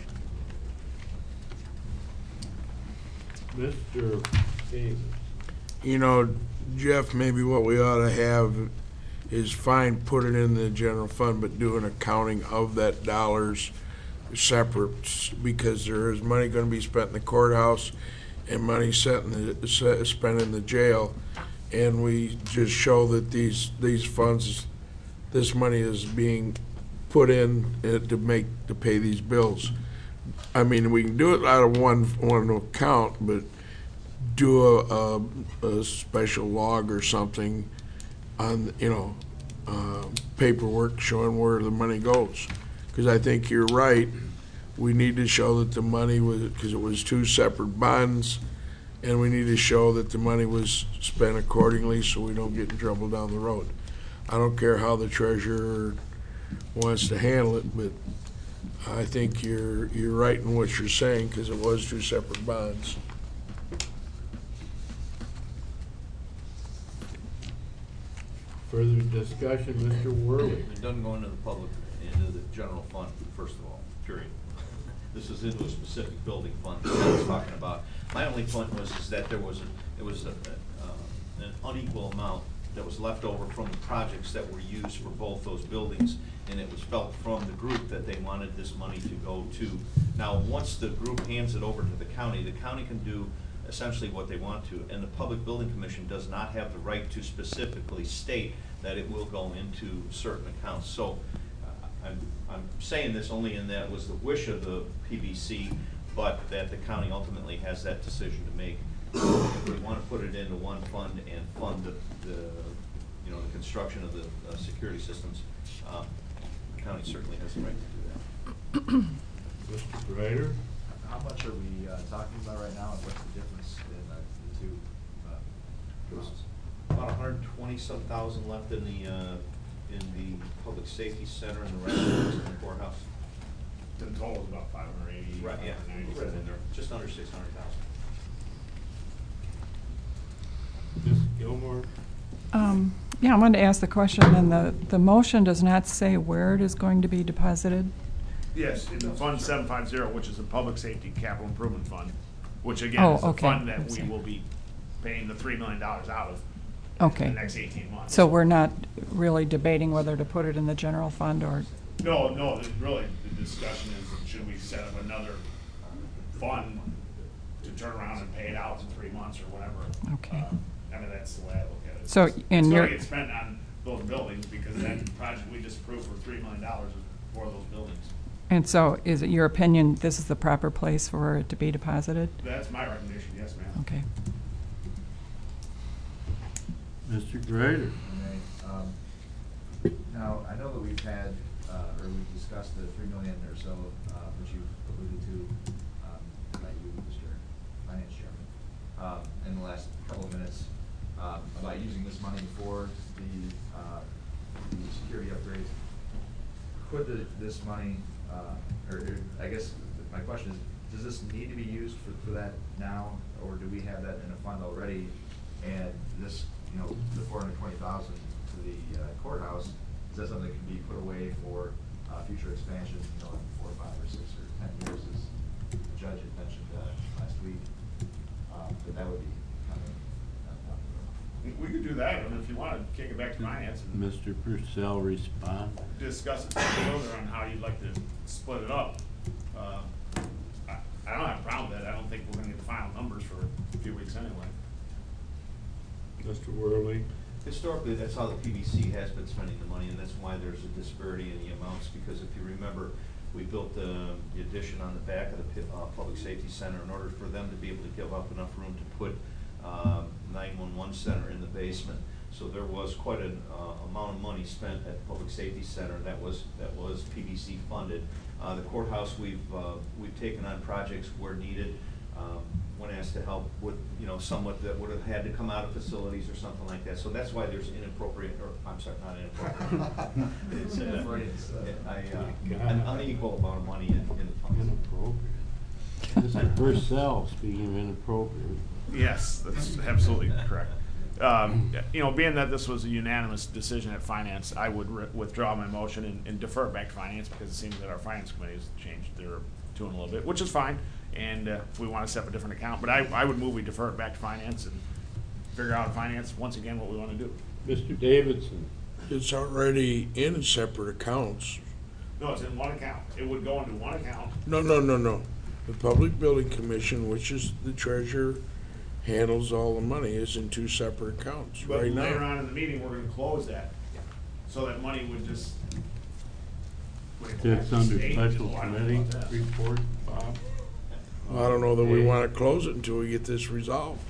Mister Davis? You know, Jeff, maybe what we ought to have is fine, put it in the general fund, but do an accounting of that dollars separate, because there is money gonna be spent in the courthouse and money set in the, set, spent in the jail, and we just show that these, these funds, this money is being put in uh, to make, to pay these bills. I mean, we can do it out of one, one account, but do a, a, a special log or something on, you know, uh, paperwork showing where the money goes. Because I think you're right. We need to show that the money was, because it was two separate bonds, and we need to show that the money was spent accordingly so we don't get in trouble down the road. I don't care how the treasurer wants to handle it, but I think you're, you're right in what you're saying, because it was two separate bonds. Further discussion, Mister Worley? It doesn't go into the public, into the general fund, first of all, period. This is into a specific building fund that I was talking about. My only point was is that there was, a, there was a, uh, an unequal amount that was left over from the projects that were used for both those buildings, and it was felt from the group that they wanted this money to go to. Now, once the group hands it over to the county, the county can do essentially what they want to, and the Public Building Commission does not have the right to specifically state that it will go into certain accounts. So uh, I'm, I'm saying this only in that it was the wish of the P B C, but that the county ultimately has that decision to make. If we want to put it into one fund and fund the, the you know, the construction of the uh, security systems, uh, the county certainly has the right to do that. Mister Ryder? How much are we uh, talking about right now, and what's the difference in the, the two uh, amounts? About one hundred twenty some thousand left in the uh, in the public safety center and the rest of in the courthouse. The total is about five hundred eighty. Right, yeah, right in there, just under six hundred thousand. Miz Gilmore? Um, yeah, I wanted to ask the question, and the, the motion does not say where it is going to be deposited? Yes, in the Fund seven five zero, which is the Public Safety Capital Improvement Fund, which again Oh, is the okay. fund that That's we it. will be paying the three million dollars out of Okay. in the next eighteen months. So we're not really debating whether to put it in the general fund or No, no, the- really, the discussion is, should we set up another fund to turn around and pay it out in three months or whatever? Okay. Uh, I mean, that's the way I look at it. So, It's- and It's you're- gonna get spent on those buildings, because that project we just approved for three million dollars for those buildings. And so is it your opinion this is the proper place for it to be deposited? That's my recommendation, yes, ma'am. Okay. Mister Greider. Okay, um, Now, I know that we've had, uh, or we've discussed the three million or so, uh, which you've alluded to, um, by you, Mister Finance Chairman, um, in the last couple of minutes, um, about using this money for the, uh, the security upgrades. Could the, this money, uh, or, or I guess my question is, does this need to be used for, for that now, or do we have that in a fund already? And this, you know, the four hundred twenty thousand to the uh, courthouse, is that something that can be put away for, uh, future expansion, you know, in four, five, or six, or ten years, as the judge had mentioned, uh, last week? Um, but that would be coming, uh, down the road. We could do that, and if you wanna kick it back to finance and Mister Purcell respond. discuss it further on how you'd like to split it up. Uh, I, I don't have a problem with that. I don't think we're gonna get the final numbers for a few weeks anyway. Mister Worley. Historically, that's how the P B C has been spending the money, and that's why there's a disparity in the amounts, because if you remember, we built the, the addition on the back of the pi- uh, Public Safety Center in order for them to be able to give up enough room to put um, nine one one center in the basement. So there was quite an uh, amount of money spent at the Public Safety Center that was, that was P B C funded. Uh, the courthouse, we've, uh, we've taken on projects where needed. Um, when asked to help with, you know, somewhat that would have had to come out of facilities or something like that. So that's why there's inappropriate, or, I'm sorry, not inappropriate. It's, uh, I, uh, an unequal amount of money in, in the funds. Inappropriate. Mister Purcell, speaking of inappropriate. Yes, that's absolutely correct. Um, you know, being that this was a unanimous decision at finance, I would re- withdraw my motion and, and defer it back to finance, because it seems that our finance committee has changed their tune a little bit, which is fine. And uh, if we want to set up a different account, but I, I would move we defer it back to finance and figure out in finance, once again, what we want to do. Mister Davidson. It's already in separate accounts. No, it's in one account. It would go into one account. No, no, no, no. The Public Building Commission, which is the treasurer, handles all the money, is in two separate accounts But right later now. on in the meeting, we're going to close that. So that money would just. would That's under stay. special Oh, I don't know committee about that. report, Bob. I don't know that we Okay. want to close it until we get this resolved.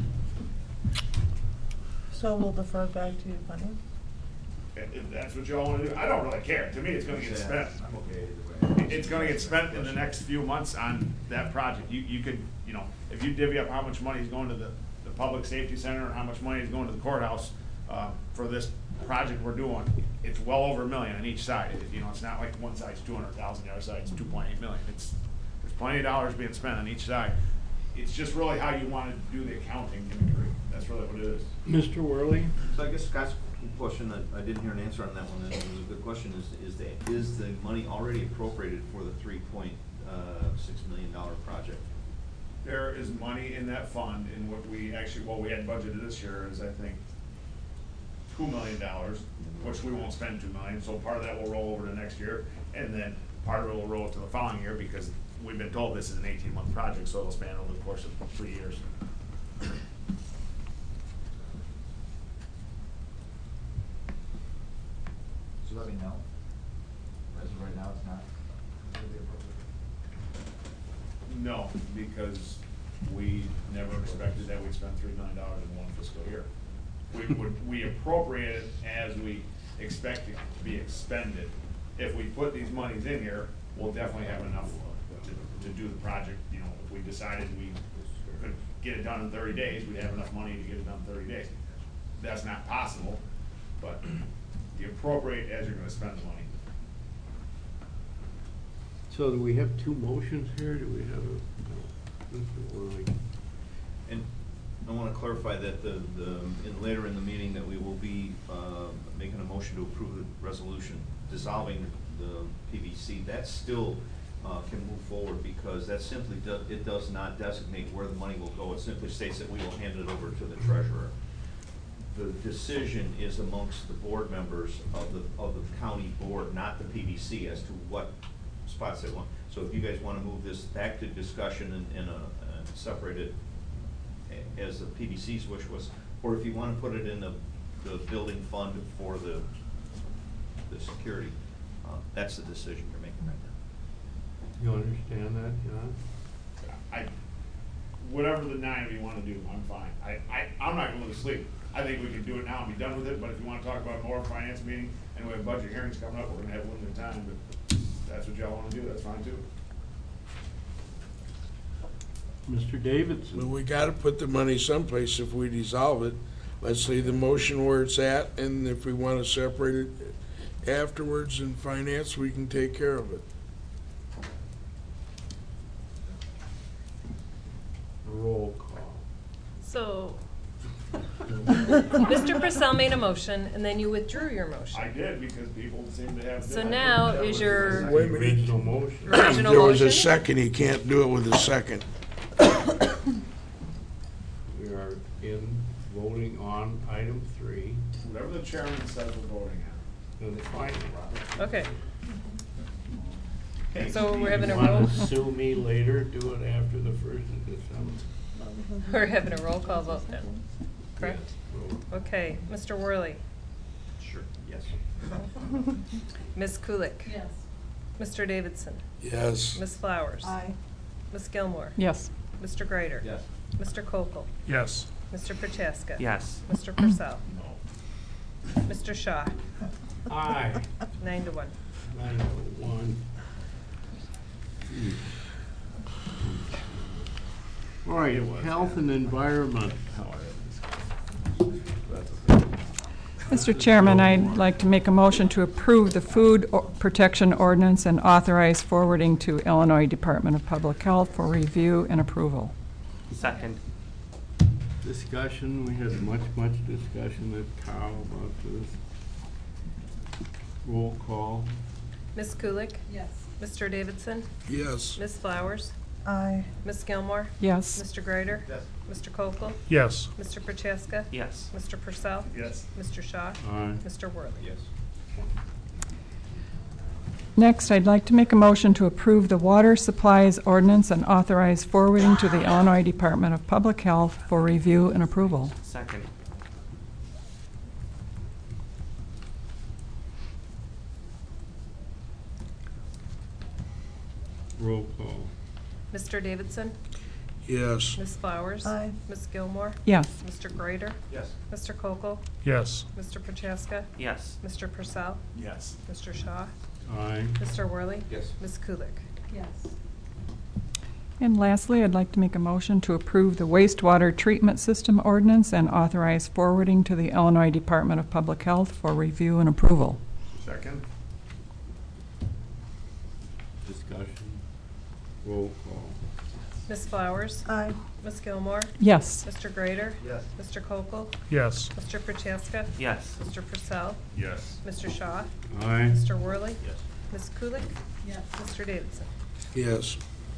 So we'll defer back to finance? If if that's what y'all want to do, I don't really care. To me, it's going to get Yeah, spent. I'm okay either way. It's gonna get spent in the next few months on that project. You, you could, you know, if you divvy up how much money is going to the, the public safety center and how much money is going to the courthouse, uh, for this project we're doing, it's well over a million on each side. It- You know, it's not like one side's two hundred thousand, the other side's two point eight million. It's, there's plenty of dollars being spent on each side. It's just really how you want to do the accounting in the group. That's really what it is. Mister Worley. So I guess Scott's question, that I didn't hear an answer on that one, and it was a good question, is, is the, is the money already appropriated for the three point six million dollar project? There is money in that fund, and what we actually, what we had budgeted this year is, I think, two million dollars, which we won't spend two million, so part of that will roll over to next year, and then part of it will roll to the following year, because we've been told this is an eighteen month project, so it'll span over the course of three years. So let me know. As of right now, it's not really appropriate. No, because we never expected that we'd spend three million dollars in one fiscal year. We would, we appropriate it as we expect it to be expended. If we put these monies in here, we'll definitely have enough to, to do the project. You know, if we decided we could get it done in thirty days, we'd have enough money to get it done in thirty days. That's not possible, but you appropriate as you're gonna spend the money. So do we have two motions here? Do we have a, no, Mister Worley? And I want to clarify that the, the, in later in the meeting, that we will be, uh, making a motion to approve the resolution dissolving the P V C. That still, uh, can move forward, because that simply does, it does not designate where the money will go. It simply states that we will hand it over to the treasurer. the decision is amongst the board members of the, of the county board, not the P B C, as to what spots they want. So if you guys want to move this back to discussion and, and, uh, and separate it a- as the P B C's wish was, or if you want to put it in the, the building fund for the, the security, uh, that's the decision you're making right now. You understand that, John? I, whatever the nine of you wanna do, I'm fine. I, I, I'm not going to sleep. I think we can do it now and be done with it, but if you wanna talk about more finance meeting, and we have budget hearings coming up, we're gonna have limited time, but if that's what y'all wanna do, that's fine too. Mister Davidson? But we gotta put the money someplace if we dissolve it. Let's leave the motion where it's at, and if we wanna separate it afterwards in finance, we can take care of it. Roll call. So, Mister Purcell made a motion, and then you withdrew your motion. I did, because people seem to have. So now is your Wait a minute. Original motion. original There was a motion? second, he can't do it with a second. We are in voting on item three. Whatever the chairman says we're voting on. Then fine. Okay. Okay, So we're having a you wanna roll- sue me later, do it after the first of December. We're having a roll call vote then, correct? Yes, roll. Okay, Mister Worley, Sure, yes. Miz Kulik, Yes. Mister Davidson, Yes. Miz Flowers. Aye. Miz Gilmore. Yes. Mister Greider. Yes. Mister Kokel. Yes. Mister Prochaska. Yes. Mister Purcell. Mister Shaw. Aye. Nine to one. Nine oh one. All right, health and environment. Mister Chairman, I'd like to make a motion to approve the Food O- Protection Ordinance and authorize forwarding to Illinois Department of Public Health for review and approval. Second. Discussion, we had much, much discussion at Cow about this. Roll call. Miz Kulik. Yes. Mister Davidson. Yes. Miz Flowers. Aye. Miz Gilmore. Yes. Mister Greider. Yes. Mister Kokel. Yes. Mister Prochaska. Yes. Mister Purcell. Yes. Mister Shaw. Aye. Mister Worley. Yes. Next, I'd like to make a motion to approve the Water Supplies Ordinance and authorize forwarding to the Illinois Department of Public Health for review and approval. Second. Roll call. Mister Davidson. Yes. Miz Flowers. Aye. Miz Gilmore. Yes. Mister Greider. Yes. Mister Kokel. Yes. Mister Prochaska. Yes. Mister Purcell. Yes. Mister Shaw. Aye. Mister Worley. Yes. Miz Kulik. Yes. And lastly, I'd like to make a motion to approve the wastewater treatment system ordinance and authorize forwarding to the Illinois Department of Public Health for review and approval. Second. Discussion. Roll call. Miz Flowers. Aye. Miz Gilmore. Yes. Mister Greider. Yes. Mister Kokel. Yes. Mister Prochaska. Yes. Mister Purcell. Yes. Mister Shaw. Aye. Mister Worley. Yes. Miz Kulik. Yes. Mister Davidson. Yes.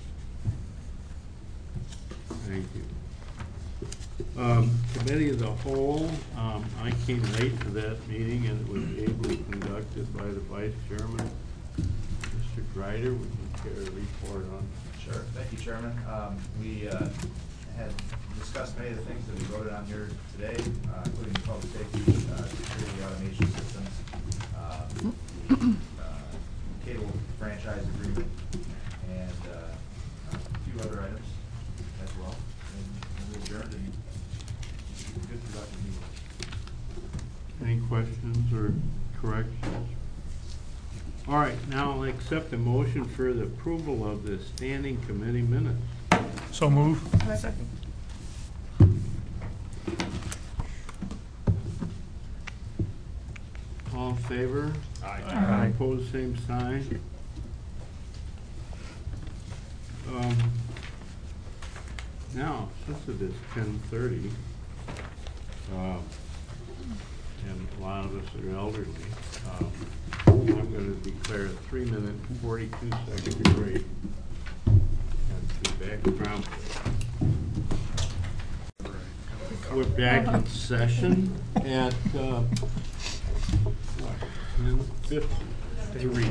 Thank you. Um, Committee of the Whole, um, I came late to that meeting and it was ably conducted by the Vice Chairman. Mister Greider, would you care to report on? Sure, thank you, Chairman. Um, we, uh, had discussed many of the things that we voted on here today, uh, including the public safety, uh, security automation systems, um, the, uh, cable franchise agreement, and, uh, a few other items as well. And, and we adjourned and good productive meeting. Any questions or corrections? All right, now I'll accept a motion for the approval of the standing committee minutes. So move. Second. All in favor? Aye. Aye. Opposed, same sign. Um, Now, since it is ten thirty, uh, and a lot of us are elderly, um, I'm going to declare a three-minute, forty-two second break and be back around. We're back in session at, uh, what, ten fifty-three.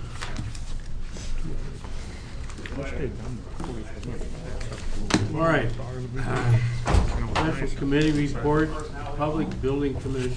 All right. Uh, Special committee report, Public Building Commission.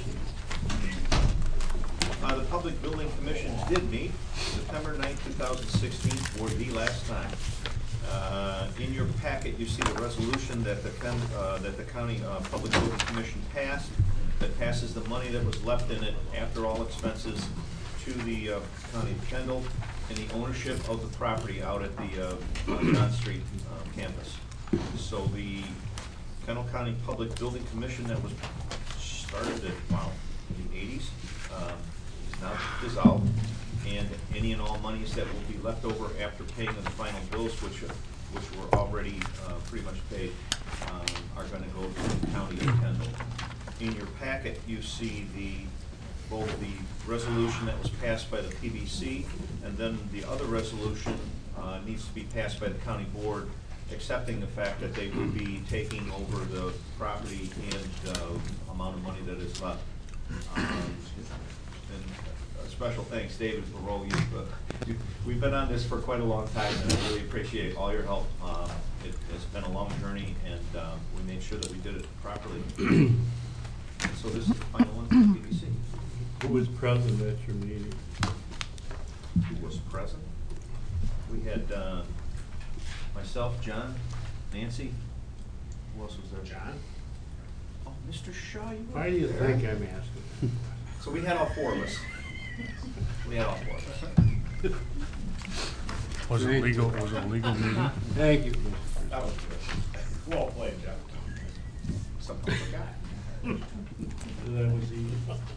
Uh, the Public Building Commission did meet September ninth, two thousand sixteen, for the last time. Uh, in your packet, you see the resolution that the, con uh, that the County uh, Public Building Commission passed, that passes the money that was left in it after all expenses to the uh, County of Kendall and the ownership of the property out at the uh, John Street uh, campus. So the Kendall County Public Building Commission that was started at, wow, in the eighties, um, is now dissolved, and any and all monies that will be left over after paying the final bills, which uh, which were already uh, pretty much paid, um, are going to go to the County of Kendall. In your packet, you see the both the resolution that was passed by the P B C, and then the other resolution uh, needs to be passed by the county board, accepting the fact that they will be taking over the property and uh, amount of money that is left. Um, and a special thanks, David Barrow. You've, uh, you, we've been on this for quite a long time, and I really appreciate all your help. Um, it, it's been a long journey, and uh, we made sure that we did it properly. So this is the final one from the P B C. Who was present at your meeting? Who was present? We had uh, myself, John, Nancy. Who else was there? John. Oh, Mister Shaw, you were Why do you there. think I'm asking? So we had all four of us. We had all four of us. Was it legal, was it a legal meeting? Thank you. That was good. Well played, Jeff. Somehow forgot. That was easy.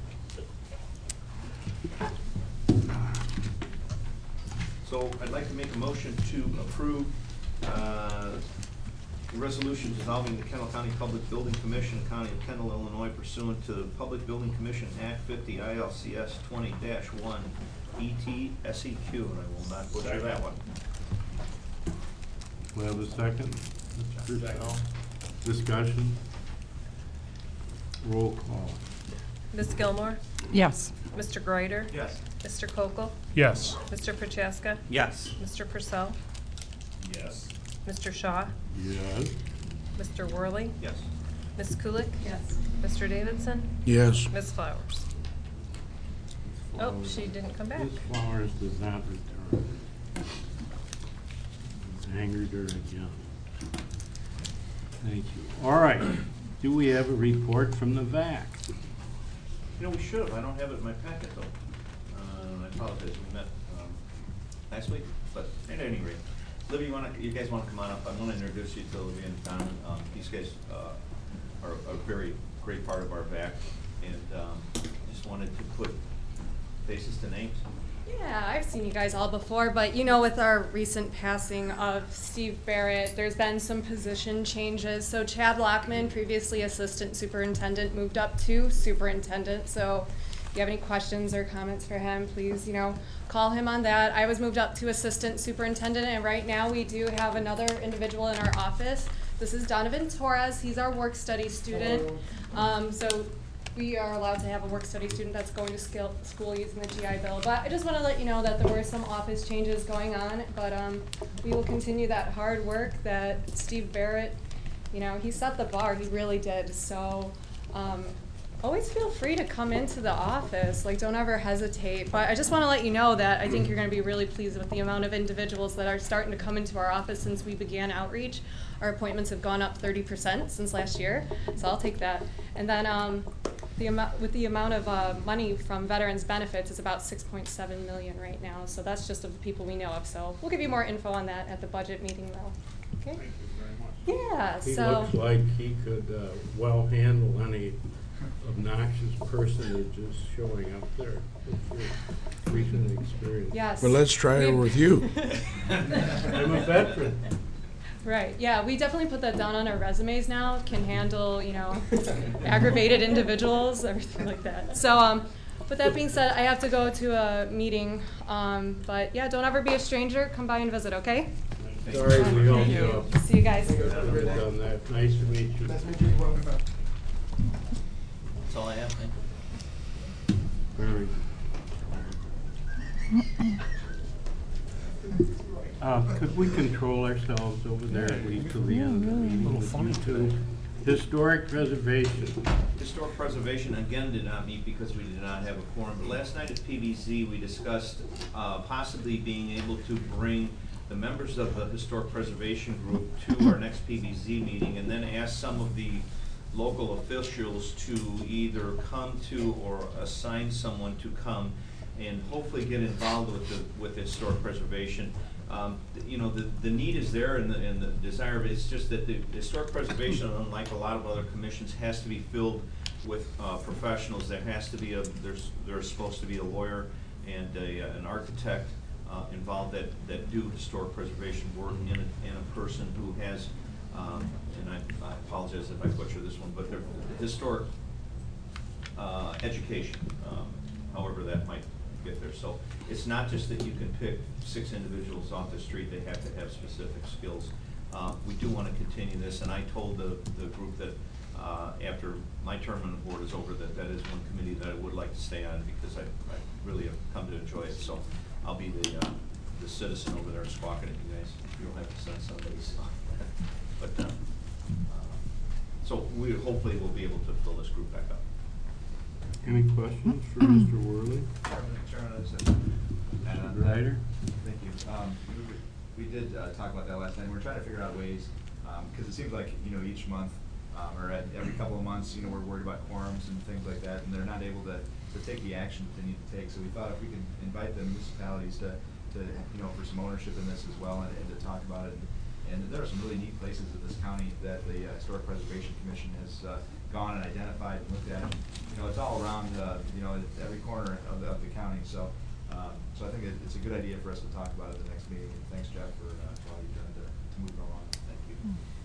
So I'd like to make a motion to approve uh, the resolution dissolving the Kendall County Public Building Commission, County of Kendall, Illinois, pursuant to the Public Building Commission Act fifty I L C S twenty dash one E T S E Q, and I will not butcher that one. We have a second? Mister Purcell? Discussion? Roll call. Miz Gilmore? Yes. Mister Greider? Yes. Mister Kokel? Yes. Mister Prochaska? Yes. Mister Purcell? Yes. Mister Shaw? Yes. Mister Worley? Yes. Miz Kulik? Yes. Mister Davidson? Yes. Miz Flowers? Oh, she didn't come back. Miz Flowers does not return. Angered her again. Thank you. All right. Do we have a report from the V A C? You know, we should have. I don't have it in my packet, though. Uh, I apologize. We met um, last week, but at any rate. Libby, you, wanna, you guys want to come on up? I want to introduce you to Libby and Don. Um, these guys uh, are a very great part of our V A C, and um, just wanted to put faces to names. Yeah, I've seen you guys all before, but you know, with our recent passing of Steve Barrett, there's been some position changes. So Chad Lockman, previously assistant superintendent, moved up to superintendent. So if you have any questions or comments for him, please, you know, call him on that. I was moved up to assistant superintendent, and right now we do have another individual in our office. This is Donovan Torres. He's our work study student. Um, so we are allowed to have a work study student that's going to skill, school using the G I Bill. But I just want to let you know that there were some office changes going on, but um, we will continue that hard work that Steve Barrett, you know, he set the bar, he really did. So um, always feel free to come into the office, like don't ever hesitate. But I just want to let you know that I think you're going to be really pleased with the amount of individuals that are starting to come into our office since we began outreach. Our appointments have gone up thirty percent since last year, so I'll take that. And then um, the amount, with the amount of uh, money from veterans benefits, it's about six point seven million right now. So that's just of the people we know of. So we'll give you more info on that at the budget meeting, though. Okay. Thank you very much. Yeah. He so. looks like he could uh, well handle any obnoxious personages showing up there with your recent experience. Yes. But let's try it with you. I'm a veteran. Right. Yeah, we definitely put that down on our resumes now. Can handle, you know, aggravated individuals, everything like that. So, um, with that being said, I have to go to a meeting. Um, but yeah, don't ever be a stranger. Come by and visit, okay? Sorry, we don't. Thank you. See you guys. Haven't done that. Nice to meet you. Nice to meet you. Welcome back. That's all I have, thank you. Very good. Uh, could we control ourselves over there at least till the end of the meeting? A little with funny you two? today. Historic preservation. Historic preservation, again, did not meet because we did not have a quorum. But last night at P B Z, we discussed uh, possibly being able to bring the members of the historic preservation group to our next P B Z meeting and then ask some of the local officials to either come to or assign someone to come and hopefully get involved with the, with historic preservation. Um, you know, the, the need is there and the, and the desire of it. It's just that the historic preservation, unlike a lot of other commissions, has to be filled with uh, professionals. There has to be a, there's, there's supposed to be a lawyer and a, an architect uh, involved that, that do historic preservation work in a, in a person who has, um, and I, I apologize if I butcher this one, but they're historic uh, education, um, however that might get there. So it's not just that you can pick six individuals off the street, they have to have specific skills. Uh, we do want to continue this, and I told the, the group that uh, after my term on the board is over, that that is one committee that I would like to stay on because I, I really have come to enjoy it. So I'll be the, uh, the citizen over there squawking at you guys. You don't have to send somebody. So. But uh, uh, so we hopefully will be able to fill this group back up. Any questions for Mister Worley? Chairman, Chairman, I just have to add on to that. Ryder? Thank you. Um, we, we did uh, talk about that last night. We we're trying to figure out ways, because um, it seems like, you know, each month um, or at every couple of months, you know, we're worried about quorums and things like that, and they're not able to, to take the action that they need to take. So we thought if we could invite the municipalities to, to you know, for some ownership in this as well and, and to talk about it. And, and there are some really neat places in this county that the uh, Historic Preservation Commission has uh, gone and identified and looked at. You know, it's all around, uh, you know, every corner of the, of the county. So, um, so I think it, it's a good idea for us to talk about it at the next meeting. And thanks, Jeff, for, uh, for all you've done to, to move it along. Thank you.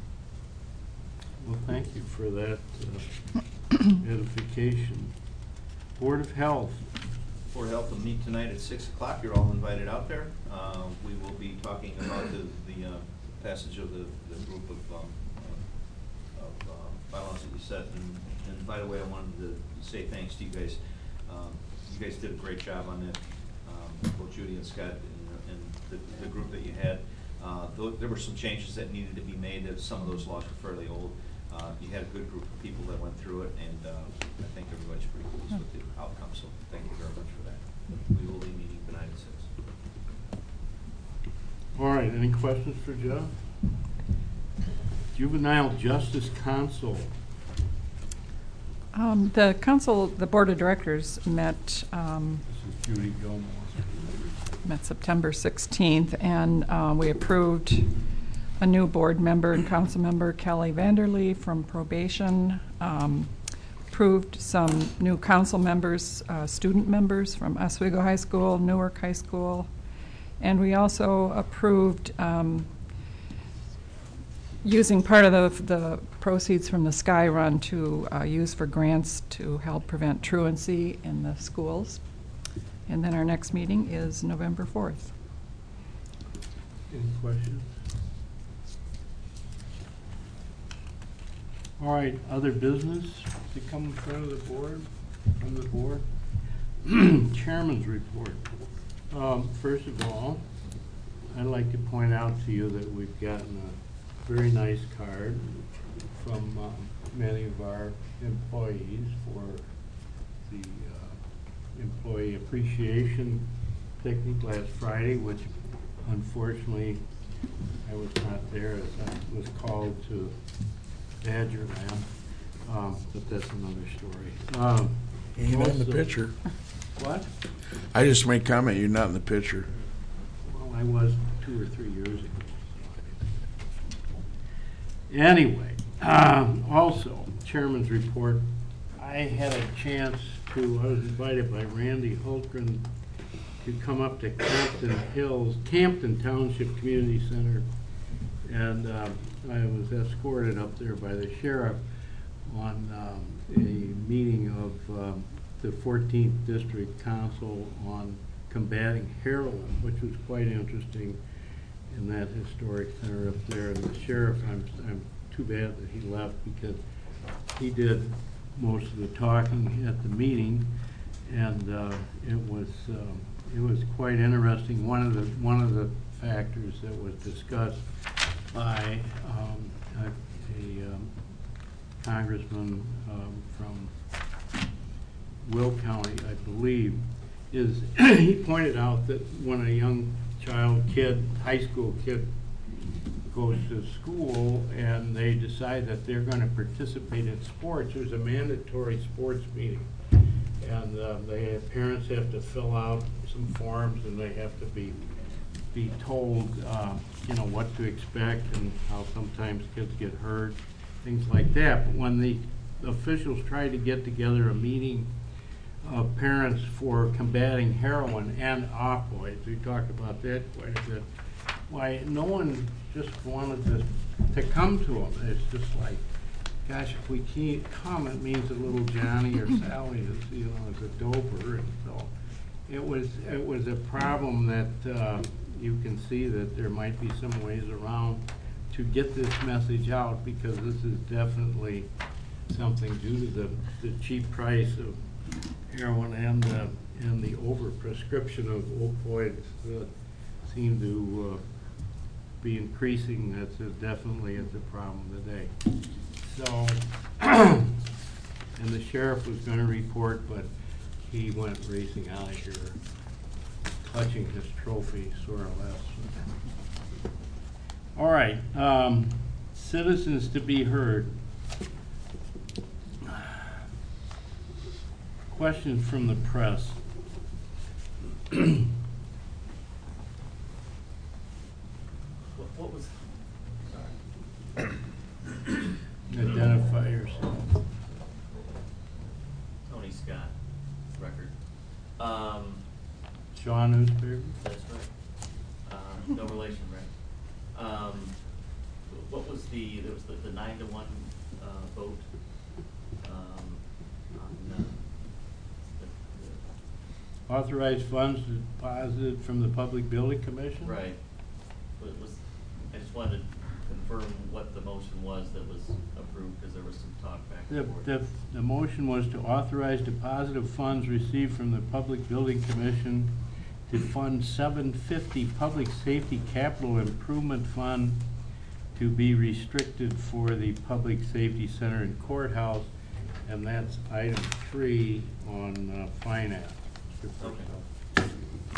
Well, thank you for that uh, edification. Board of Health. Board of Health will meet tonight at six o'clock. You're all invited out there. Uh, we will be talking about the, the uh, passage of the, the group of, um, uh, of uh, bylaws that you set. And, and by the way, I wanted to say thanks to you guys. Um, you guys did a great job on that, um, both Judy and Scott and, and the, the group that you had. Uh, th there were some changes that needed to be made. That some of those laws were fairly old. Uh, you had a good group of people that went through it, and uh, I think everybody's pretty pleased with the outcome. So thank you very much for that. We will be meeting tonight at six. All right, any questions for Jeff? Juvenile Justice Council. Um, the council, the board of directors met, um, This is Judy Gilmore. met September sixteenth, and uh, we approved a new board member and council member, Kelly Vanderlee from probation. Um, approved some new council members, uh, student members from Oswego High School, Newark High School, and we also approved um, using part of the, the proceeds from the Sky Run to uh, use for grants to help prevent truancy in the schools. And then our next meeting is November fourth. Any questions? All right, other business to come in front of the board, from the board? Chairman's report. Um, first of all, I'd like to point out to you that we've gotten a very nice card from um, many of our employees for the uh, employee appreciation picnic last Friday, which unfortunately I was not there as I was called to Badger Land, um, but that's another story. Um, Ain't in the also- picture. What? I just made comment, you're not in the picture. Well, I was two or three years ago. Anyway, um, also, Chairman's report, I had a chance to, I was invited by Randy Hultgren to come up to Campton Hills, Campton Township Community Center, and uh, I was escorted up there by the sheriff on um, a meeting of um, the fourteenth District Council on combating heroin, which was quite interesting in that historic center up there. And the sheriff, I'm, I'm too bad that he left because he did most of the talking at the meeting, and uh, it was um, it was quite interesting. One of the one of the factors that was discussed by um, a, a um, congressman um, from Will County, I believe, is he pointed out that when a young child, kid, high school kid, goes to school and they decide that they're going to participate in sports, there's a mandatory sports meeting. And uh, they parents have to fill out some forms, and they have to be be told, uh, you know, what to expect and how sometimes kids get hurt, things like that. But when the officials try to get together a meeting of parents for combating heroin and opioids, we talked about that quite a bit, why no one just wanted to, to come to them. It's just like, gosh, if we can't come, it means that little Johnny or Sally is, you know, is a doper. And so it was, it was a problem that uh, you can see that there might be some ways around to get this message out, because this is definitely something due to the, the cheap price of heroin and uh, and the overprescription of opioids that seem to uh, be increasing. That's a, definitely is a problem today. So, and the sheriff was going to report, but he went racing out of here, clutching his trophy, sort of less. All right, um, citizens to be heard. Questions from the press. What, what was, sorry. Identify yourself. Tony Scott, record. Um, Shaw newspaper? That's right. Um, no relation, right? Um, what was the, there was the, the nine to one, uh, vote, um, on, uh, Authorized funds deposited from the Public Building Commission? right. But it was, I just wanted to confirm what the motion was that was approved, because there was some talk back The, and forth. the, the motion was to authorize deposit of funds received from the Public Building Commission to fund seven fifty Public Safety Capital Improvement Fund to be restricted for the Public Safety Center and Courthouse, and that's item three on uh, finance. Okay.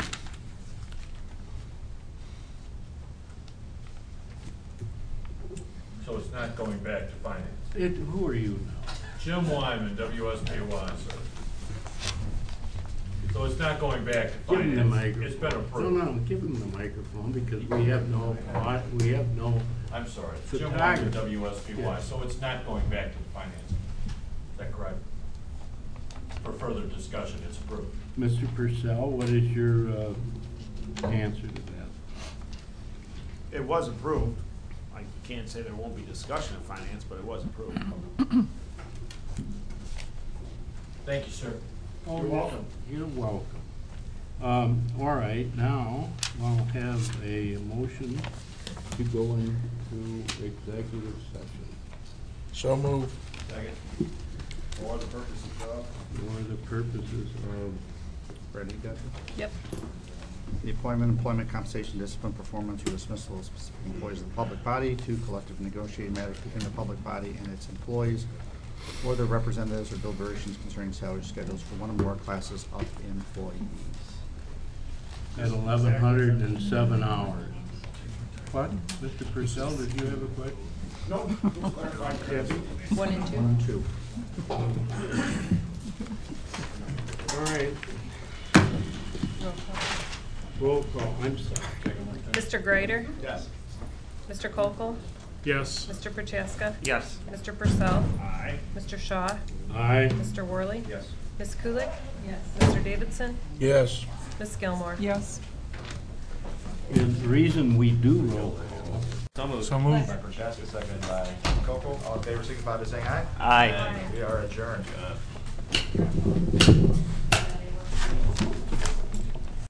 So it's not going back to finance? It, who are you now? Jim Wyman, W S P Y, sir. So it's not going back to Give him the finance? microphone. It's been No, approved? no, give him the microphone, because we have no, we have no. I'm sorry, Jim photography. Wyman, W S P Y, Yeah. so it's not going back to the finance? Is that correct? For further discussion, it's approved? Mister Purcell, what is your uh, answer to that? It was approved. I can't say there won't be discussion of finance, but it was approved. Thank you, sir. Oh, You're welcome. You're welcome. Um, all right, now I'll have a motion to go into executive session. So moved. Second. For the purposes of? For the purposes of, Ready, Gotcha? Yep. The appointment, employment, compensation, discipline, performance, or dismissal of specific employees of the public body. Two, collective negotiating matters between the public body and its employees or their representatives, or deliberations concerning salary schedules for one or more classes of employees. at eleven hundred and seven hours. What? Mister Purcell, did you have a question? No. One and two. One and two. All right. Roll call. Roll call, I'm sorry. Mister Greider? Yes. Mister Kokel? Yes. Mister Prochaska? Yes. Mister Purcell? Aye. Mister Shaw? Aye. Mister Worley? Yes. Miz Kulik? Yes. Mister Davidson? Yes. Miz Gilmore? Yes. And the reason we do roll call. So moved. So moved. By Prochaska, seconded by Coco. All in favor, signify by saying aye. Aye. We are adjourned.